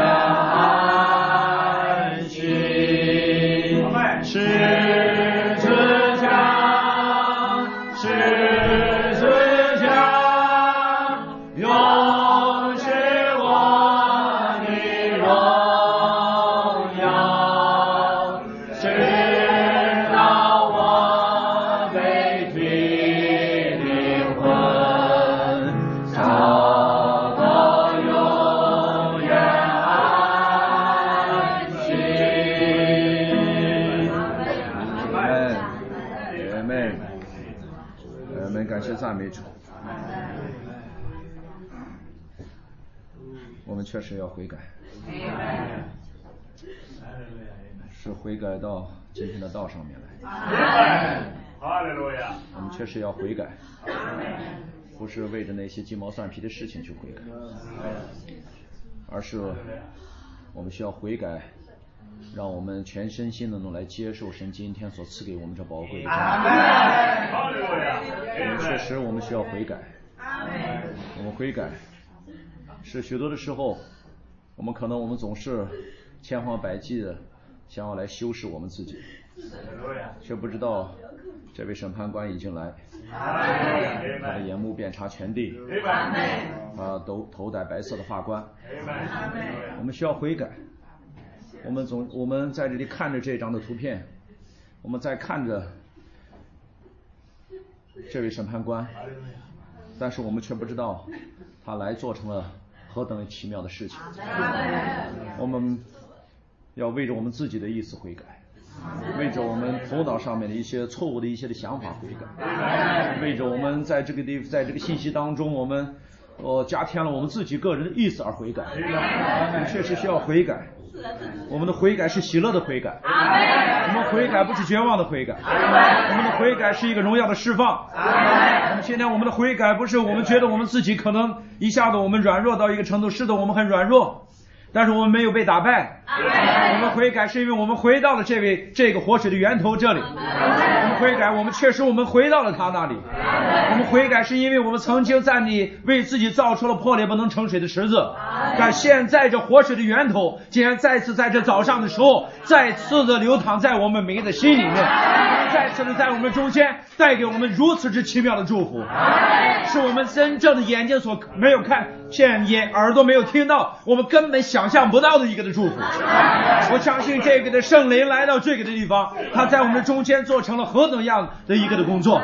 安息。十字架，十字架，永是我的荣耀。直到我被提灵魂，找到永远安息。Amen， 我们感谢赞美主。我们确实要悔改，是悔改到今天的道上面来。 哈利路亚！ 我们确实要悔改，不是为着那些鸡毛蒜皮的事情去悔改，而是我们需要悔改，让我们全身心的能来接受神今天所赐给我们这宝贵的真理。 哈利路亚！ 我们确实我们需要悔改，我们悔改是许多的时候，我们可能我们总是千方百计的想要来修饰我们自己，却不知道这位审判官已经来，他的眼目遍察全地，他头头戴白色的发冠。我们需要悔改，我们总我们在这里看着这张的图片，我们在看着这位审判官，但是我们却不知道他来做成了何等奇妙的事情。我们要为着我们自己的意思悔改，为着我们头脑上面的一些错误的一些的想法悔改，为着我们在这个地在这个信息当中我们呃加添了我们自己个人的意思而悔改。我们确实需要悔改，我们的悔改是喜乐的悔改，我们悔改不是绝望的悔改，我们的悔改是一个荣耀的释放。我们现在我们的悔改不是我们觉得我们自己可能一下子我们软弱到一个程度，是的我们很软弱，但是我们没有被打败。我们悔改是因为我们回到了这位这个活水的源头这里。我们悔改，我们确实我们回到了他那里。我们悔改是因为我们曾经在你为自己造出了破裂不能盛水的池子，但现在这活水的源头竟然再次在这早上的时候再次的流淌在我们每个的心里面，再次的在我们中间带给我们如此之奇妙的祝福，是我们真正的眼睛所没有看见，眼耳朵没有听到，我们根本想象不到的一个的祝福。我相信这个的圣灵来到这个的地方，他在我们中间做成了何等样的一个的工作。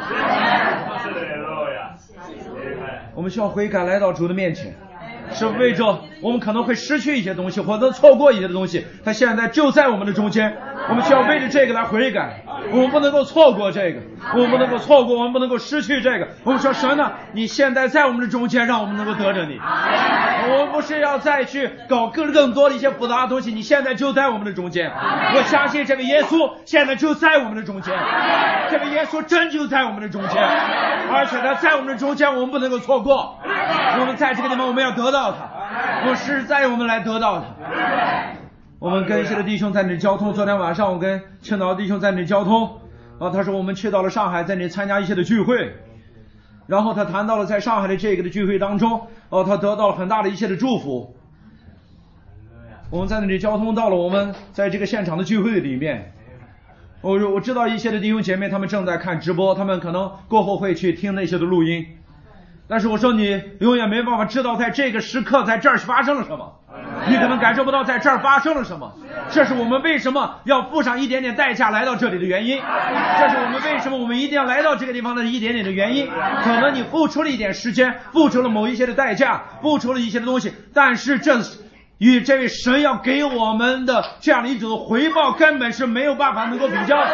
我们需要悔改来到主的面前，是为着我们可能会失去一些东西，或者错过一些的东西，他现在就在我们的中间，我们需要为着这个来悔改。 我们不能够错过这个，我们不能够错过，我们不能够失去这个。我们说神呢，你现在在我们的中间，让我们能够得着你。我们不是要再去搞更更多的一些复杂的东西，你现在就在我们的中间。我相信这个耶稣现在就在我们的中间，这个耶稣真就在我们的中间，而且他在我们的中间，我们不能够错过。我们在这个地方，我们要得到他，我实在我们来得到他。我们跟一些的弟兄在那里交通，昨天晚上我跟青岛的弟兄在那里交通，啊，他说我们去到了上海，在那里参加一些的聚会，然后他谈到了在上海的这个的聚会当中，哦、啊，他得到了很大的一些的祝福。我们在那里交通到了我们在这个现场的聚会里面，我我知道一些的弟兄姐妹他们正在看直播，他们可能过后会去听那些的录音，但是我说你永远没办法知道在这个时刻在这儿发生了什么，你可能感受不到在这儿发生了什么，这是我们为什么要付上一点点代价来到这里的原因，这是我们为什么我们一定要来到这个地方的一点点的原因。可能你付出了一点时间，付出了某一些的代价，付出了一些的东西，但是这与这位神要给我们的这样的一种回报根本是没有办法能够比较的。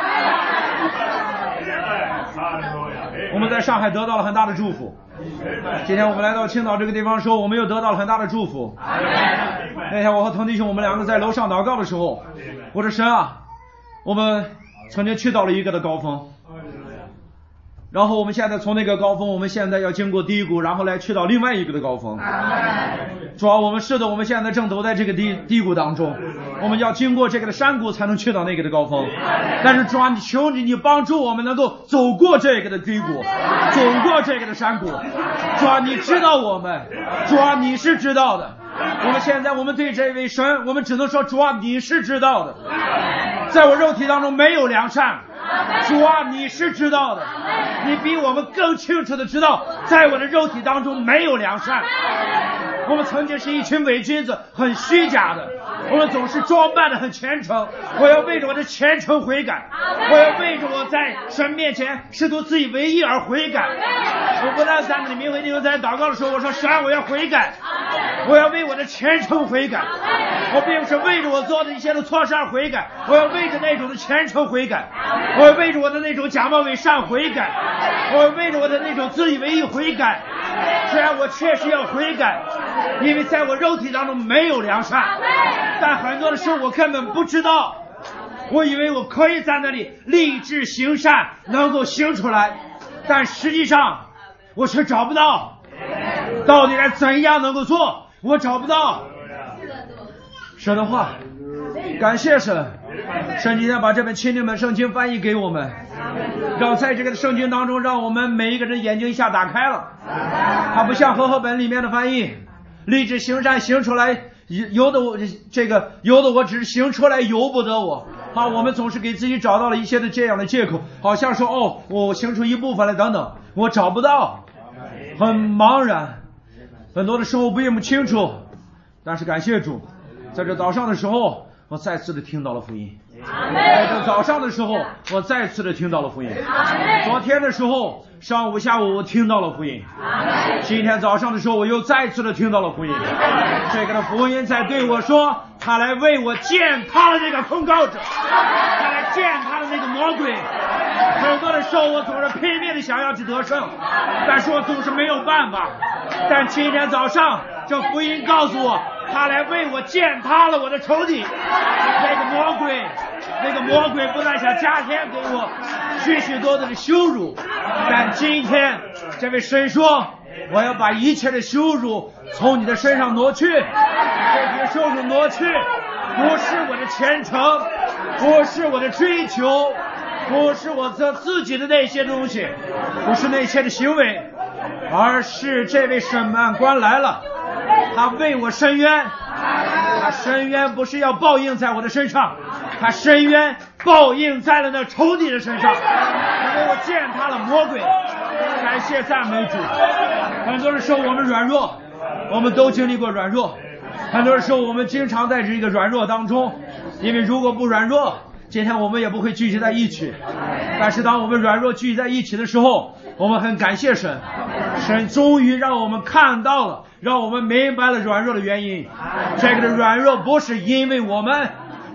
我们在上海得到了很大的祝福，今天我们来到青岛这个地方说，我们又得到了很大的祝福。那天我和滕弟兄我们两个在楼上祷告的时候，我说神啊，我们曾经去到了一个的高峰，然后我们现在从那个高峰，我们现在要经过低谷，然后来去到另外一个的高峰。主要我们是的，我们现在正走在这个低低谷当中，我们要经过这个的山谷才能去到那个的高峰。但是主啊，你求你，你帮助我们能够走过这个的低谷，走过这个的山谷。主啊，你知道我们，主啊，你是知道的。我们现在我们对这位神，我们只能说主啊，你是知道的。在我肉体当中没有良善，主啊，你是知道的，你比我们更清楚的知道，在我的肉体当中没有良善。我们曾经是一群伪君子，很虚假的，我们总是装扮的很虔诚。我要为着我的虔诚悔改，我要为着我在神面前试图自以为意而悔改。我不但在那里明慧弟兄在祷告的时候，我说神，我要悔改，我要为我的虔诚悔改。我并不是为着我做的一些的错事而悔改，我要为着那种的虔诚悔改，我要为着我的那种假冒伪善悔改，我要为着我的那种自以为意悔改。虽然我确实要悔改，因为在我肉体当中没有良善，但很多的时候我根本不知道，我以为我可以在那里立志行善能够行出来，但实际上我却找不到到底该怎样能够做，我找不到。神的话，感谢神，神今天把这本亲临本圣经翻译给我们，让在这个圣经当中，让我们每一个人眼睛一下打开了。它不像和合本里面的翻译，立志行善行出来，由得我这个由得我只是行出来，由不得我。好，我们总是给自己找到了一些的这样的借口，好像说哦，我行出一部分来等等，我找不到，很茫然，很多的时候并不清楚。但是感谢主，在这早上的时候，我再次的听到了福音。在这早上的时候，我再次的听到了福音。昨天的时候，上午下午我听到了福音。今天早上的时候，我又再次的听到了福音。这个的福音在对我说，他来为我践踏了这个控告者，他来践踏了那个魔鬼。很多的时候我总是拼命的想要去得胜，但是我总是没有办法。但今天早上这福音告诉我，他来为我践踏了我的仇敌，那个魔鬼，那个魔鬼不但想加添给我许许多多的羞辱，但今天这位神说，我要把一切的羞辱从你的身上挪去，这些羞辱挪去，不是我的虔诚，不是我的追求，不是我自自己的那些东西，不是那些的行为，而是这位审判官来了，他为我伸冤，他伸冤不是要报应在我的身上，他伸冤报应在了那仇敌的身上，他为我践踏了魔鬼。感谢赞美主。很多的时候我们软弱，我们都经历过软弱，很多的时候我们经常在这个软弱当中，因为如果不软弱，今天我们也不会聚集在一起。但是当我们软弱聚集在一起的时候，我们很感谢神，神终于让我们看到了，让我们明白了软弱的原因。这个的软弱不是因为我们，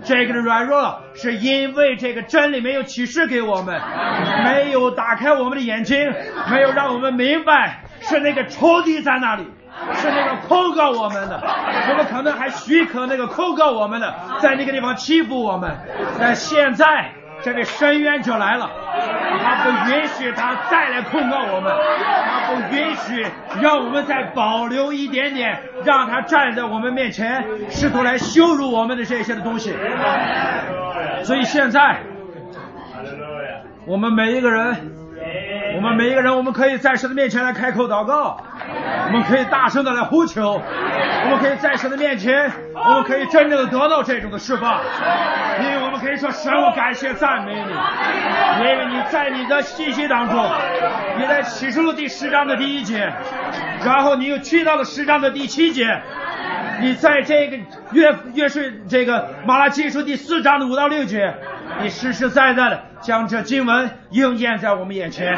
这个的软弱是因为这个真理没有启示给我们，没有打开我们的眼睛，没有让我们明白是那个仇敌在那里，是那个控告我们的，我们可能还许可那个控告我们的在那个地方欺负我们，但现在这位伸冤者来了，他不允许他再来控告我们，他不允许让我们再保留一点点，让他站在我们面前试图来羞辱我们的这些的东西。所以现在我们每一个人我们每一个人我们可以在神的面前来开口祷告，我们可以大声的来呼求，我们可以在神的面前，我们可以真正的得到这种的释放，因为我们可以说神，我感谢赞美你，因为你在你的信息当中，你在启示录第十章的第一节，然后你又去到了十章的第七节，你在这个约约是这个马拉基书第四章的五到六节，你实实在在的将这经文应验在我们眼前。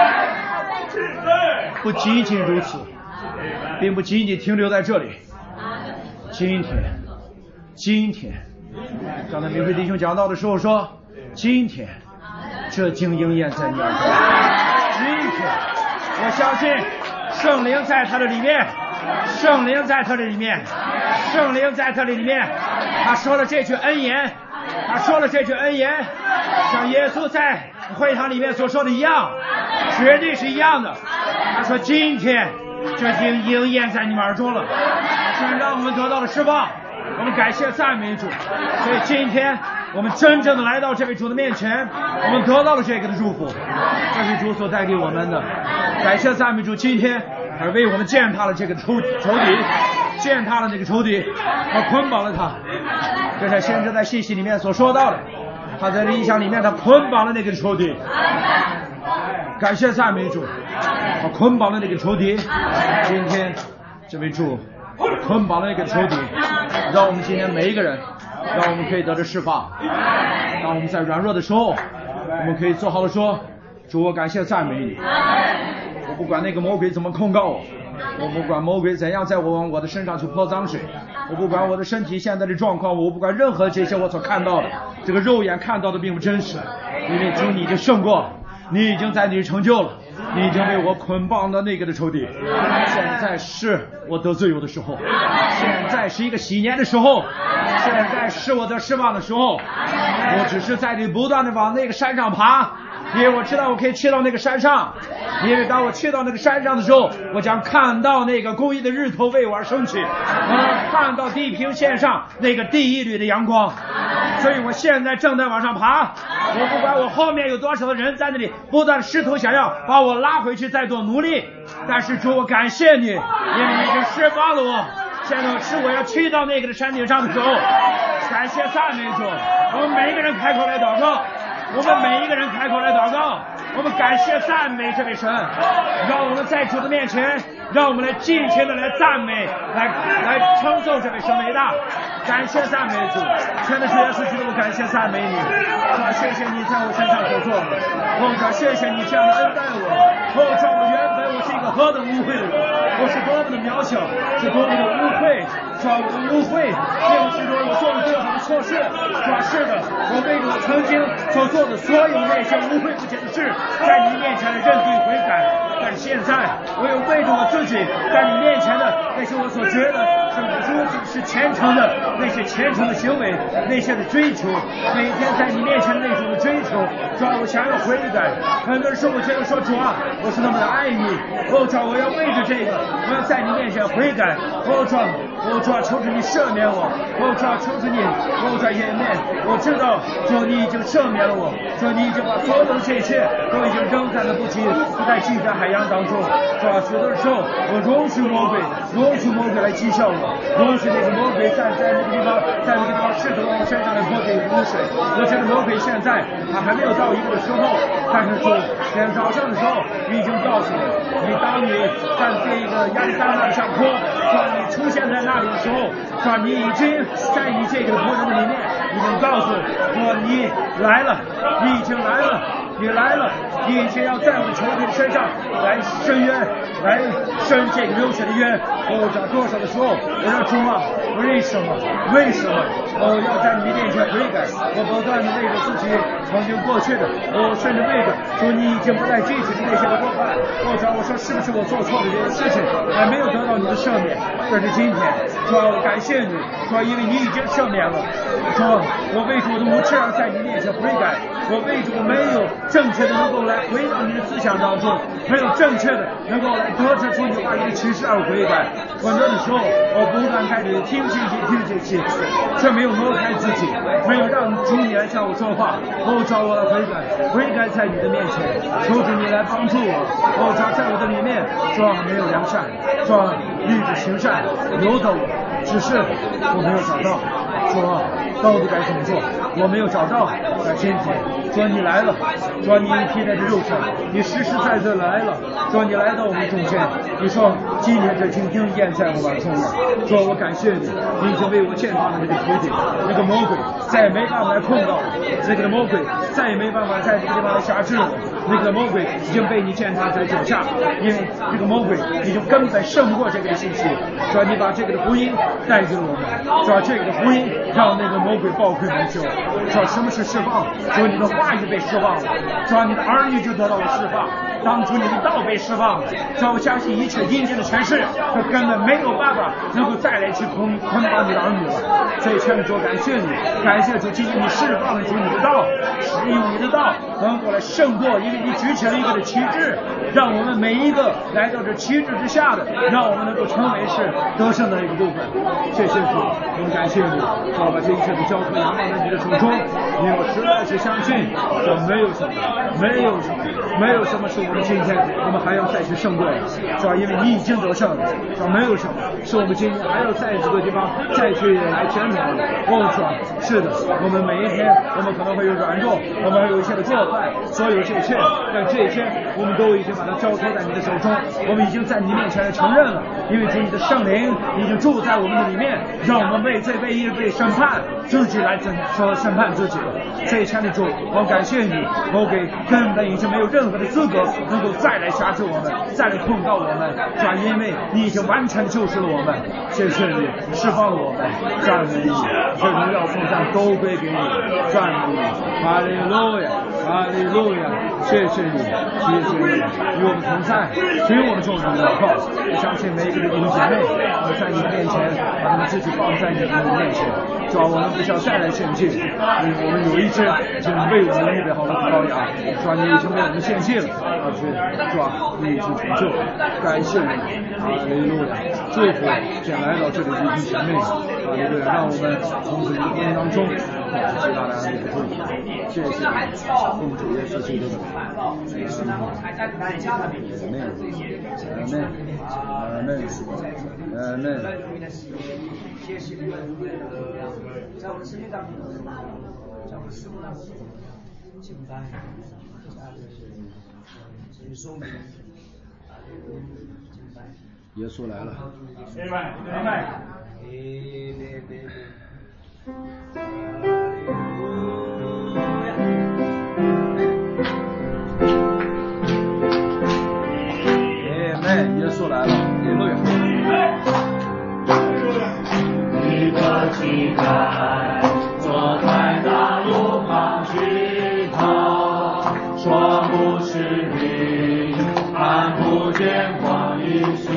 不仅仅如此，并不仅仅停留在这里。今天，今天，刚才明辉弟兄讲到的时候说，今天这经应验在你耳中。今天，我相信圣灵在他的里面，圣灵在他的里面，圣灵在他的里面。他说了这句恩言，他说了这句恩言，像耶稣在会堂里面所说的一样，绝对是一样的。他说今天这经应验在你们耳中了，是让我们得到了释放，我们感谢赞美主。所以今天我们真正的来到这位主的面前，我们得到了这个的祝福，这是主所带给我们的。感谢赞美主，今天而为我们践踏了这个仇仇敌，践踏了那个仇敌，而捆绑了他。这是先知在信息里面所说到的，他在理想里面他捆绑了那个仇敌。感谢赞美主，他捆绑了那个仇敌。今天这位主捆绑了那个仇敌，让我们今天每一个人，让我们可以得到释放，让我们在软弱的时候，我们可以做好的说，主，我感谢赞美你。我不管那个魔鬼怎么控告我，我不管魔鬼怎样在我往我的身上去泼脏水，我不管我的身体现在的状况，我不管任何这些我所看到的，这个肉眼看到的并不真实，因为主你已经胜过了，你已经在你成就了，你已经为我捆绑了那个的仇敌。现在是我得自由的时候，现在是一个喜年的时候，现在是我得释放的时候。我只是在你不断的往那个山上爬，因为我知道我可以去到那个山上，因为当我去到那个山上的时候，我将看到那个公义的日头为我而升起，我能看到地平线上那个第一缕的阳光。所以我现在正在往上爬，我不管我后面有多少的人在那里不断试图想要把我拉回去再做奴隶，但是主，我感谢你，因为你已经释放了我。现在是我要去到那个的山顶上的时候，感谢赞美主。我们每一个人开口来祷告，我们每一个人开口来祷告，我们感谢赞美这位神，让我们在主的面前，让我们来尽情的来赞美，来来称颂这位神伟大。感谢赞美主，真的是耶稣基督，我感谢赞美你，主，谢谢你在我身上所做的，我主，谢谢你这样的恩待我，我主，我原本我是一个何等污秽的人，我是多么的渺小，是多么的污秽，主，我的污秽，并不是说我做了多少的错事，主，是的，我为我曾经所做的所有那些污秽不洁的事，在你面前的认定悔改。但现在我有为着我自己在你面前的那些我所觉得是是虔诚的那些虔诚的行为，那些的追求，每天在你面前的那种的追求，主啊，我想要悔改。很多时候我觉得说，主啊，我是那么的爱你，哦主啊，我要为着这个，我要在你面前悔改。哦主啊，哦主啊，求着你赦免我，哦主啊，求着你，哦主啊，掩面，我知道主你已经赦免了我，主你已经把所有的这一切都已经扔在了不及不再记在海洋当中。主啊，许多的时候我容许魔鬼，容许魔鬼来讥笑我，容许那个魔鬼站在那个地方，在那个地方试图往我身上来泼这个污水。我觉得魔鬼现在他还没有到一个的时候，但是主，今天早上的时候你已经告诉我，你当你在这个亚利桑那的上坡，说你出现在那里的时候，说你已经在你这个仆人的里面，已经告诉说你来了，你已经来了。 你来了，你已经要在我们仇敌的身上来伸冤，来伸这个流血的冤。哦，这多少的时候，我说主啊，为什么？为什么？哦，要在你面前悔改，我不断的为着自己曾经过去的，我甚至为着说你已经不再记起那些的过犯。我说，我说是不是我做错了这些事情，还没有得到你的赦免？但是今天，主啊，我感谢你，说因为你已经赦免了。说，我为主我的无知而在你面前悔改，我为主没有正确的能够来回到你的思想当中，没有正确的能够来得知出你话语的启示而悔改。我那的时候，我不断在你听信息听信息，却没有挪开自己，没有让主你来向我说话。我找我来悔改，悔改在你的面前，求主你来帮助我。我找在我的里面说没有良善，说立志行善，由得我，只是我没有找到。说到底该怎么做？我没有找到。在今天，说你来了，说你披在这肉上，你实实在在来了，说你来到我们中间，你说今天这今天宴在我们中了，说我感谢你，你已经为我建造了那个土地，那个魔鬼再也没办法来控告我，那个魔鬼再也没办法在这个地方来辖制我，那个魔鬼已经被你践踏在脚下，因为这个魔鬼已经根本胜不过这个的信息。说你把这个的福音带给我们，说这个的福音让那个魔鬼暴溃蒙羞。说什么是释放？说你的话语被释放了，说你的儿女就得到了释放。当初你的道被释放了，说我相信一切阴间的权势，就根本没有办法能够再来去捆捆绑你的儿女了。所以全主感谢你，感谢主，今天你释放了主你的道，使用你的道能够来胜过，因为你举起了一个的旗帜，让我们每一个来到这旗帜之下的，让我们能够成为是得胜的一个部分。谢谢主，我们感谢你，好把这一切的交托仰望在你的手中。因为我实在是相信，说没有什么，没有什么，没有什么是我们今天我们还要再去胜过的，是吧？因为你已经得胜了，是吧？没有什么是我们今天还要在这个地方再去来检讨的。我说是的，我们每一天我们可能会有软弱，我们会有一些的过犯，所有这一切，但这一切我们都已经把它交托在你的手中，我们已经在你面前来承认了，因为主你的圣灵已经住在我们的里面，让我们为罪为义为审判自己来审说审判自己了。这一切的主，我感谢你，我给根本已经没有任何的资格能够再来辖制我们，再来控告我们，是吧？因为你已经完全救赎了我们，谢谢你释放了我们，赞美你，这荣耀颂赞都归给你，赞美你，哈利路亚，哈利路亚，谢谢你，谢谢你与我们同在，听我们众人的祷告。我相信每一个弟兄姐妹，我在你的面前把他们自己放在你的面前，主要我们不需要再来献祭，因为我们有一只已经为我们预备好的羔羊，主要你已经为我们献祭了，而且主要你已经成就，感谢你，哈利路亚，祝福将来到这里的弟兄姐妹，哈利路亚，让我们从此一天当中带着极大的安慰和祝福，谢谢你，奉主耶稣基督的名，阿门，阿门，阿门，阿门。 谢谢你们在我们生命当中，在我们生命当中敬拜，这是说明敬拜。 耶稣来了。 明白，明白。 Amen， 耶稣来了，哈利路亚。 一个乞丐坐在那路旁举头，说不是你，看不见光与死，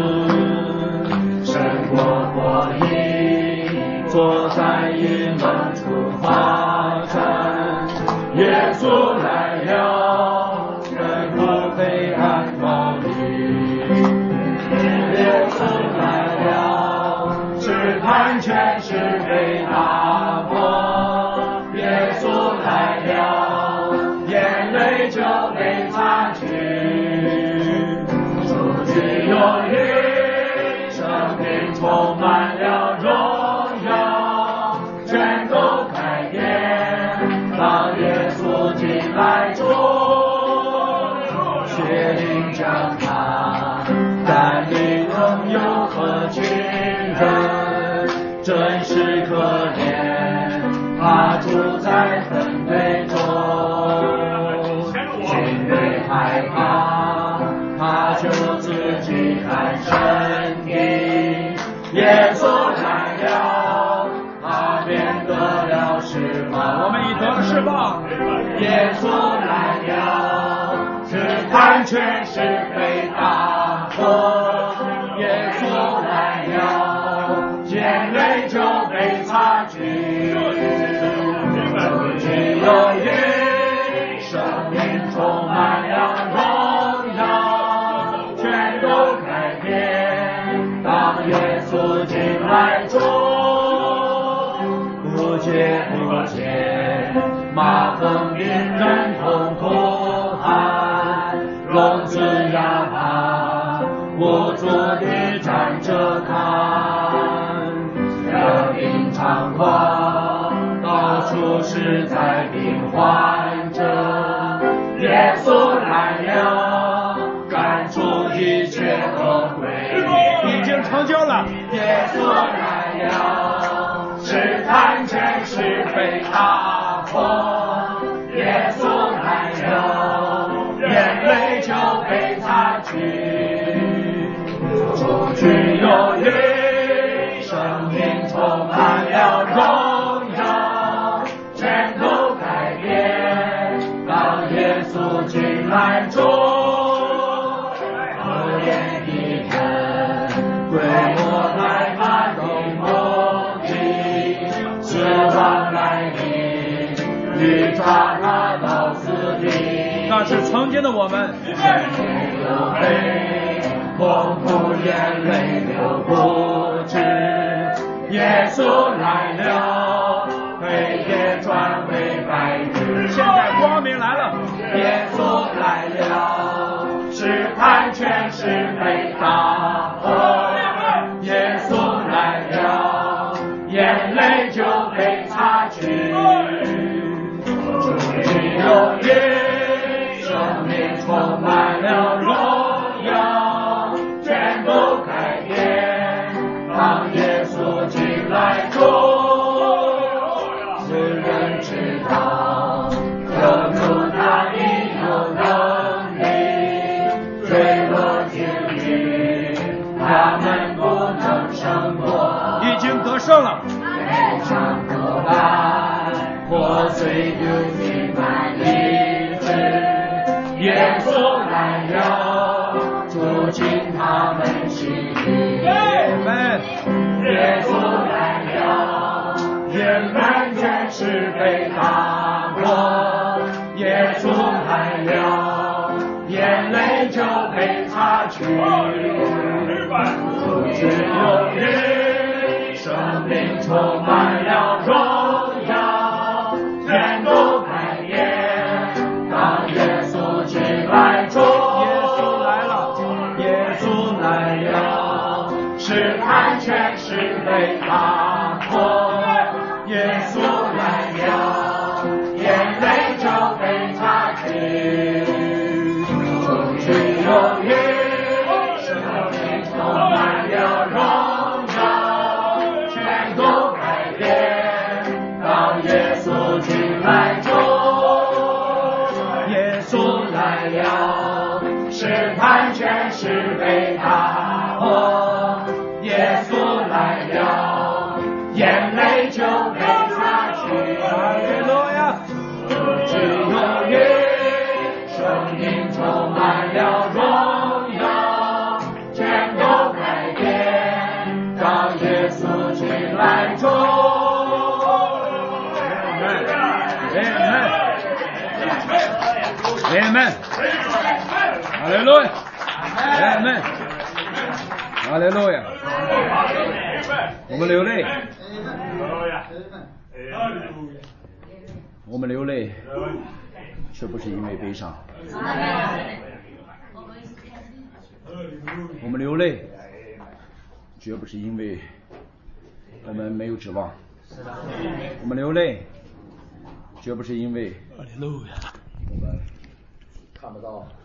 胜过火影，坐在云门处发展，耶稣来了，人不黑暗暴力，耶稣来了，审判权势被打破，耶稣来了，眼泪就被擦去，主居有余，生命充满了荣耀，全都救自己看身体，耶稣来了，他便得了释放。 我们已得了释放。 耶稣来了，是判权是非大祸。耶稣来了，眼泪就被擦去，只有你生命充满了荣耀，全都改变。当耶稣进来中，不解不解，马蜂鸣人痛哭喊，聋子哑巴无助地站着看，热病猖狂，到处是在病患者。耶稣来了，赶出一切恶鬼， 已经成就了。 耶稣来了，是判权是非大祸。耶稣来了，眼泪就被擦去，出去有余，生命充满了荣耀，全都改变。当耶稣进来中，可怜的人归我来他的梦里，死亡来临，与他他到死地。 那是曾经的我们。 流泪，痛苦眼泪流不止。耶稣来了，黑夜转为白日。 现在光明来了。 耶稣来了，是判权是非大祸。耶稣来了，眼泪就被擦去，主只有你，生命充满了荣耀，全都改变。当耶稣进来中，世人知道，有主他已有能力，坠落监狱，他们不能胜过。 已经得胜了。 非常可爱，破碎的心满意志。耶稣来了，住进他们心里。耶稣来了，眼满全是被大祸。耶稣来了，眼泪就被擦去。只有你，生命充满了荣耀，全都改变。当耶稣进来中， 耶稣来了， 耶稣来了，是判权是非大祸。耶稣来了，眼泪就被擦去。只有你，生命充满了荣耀，全都改变。当耶稣进来中，耶稣来了，是判权是非大祸。耶稣来了，眼泪就被擦去。 哈利路亚。 只有你，生命充满了荣耀，全都改变。当耶稣进来中， 阿门。哈利路亚。阿门。哈利路亚。我们流泪。我们流泪，却不是因为悲伤。我们流泪，绝不是因为我们没有指望。我们流泪，绝不是因为我们看不到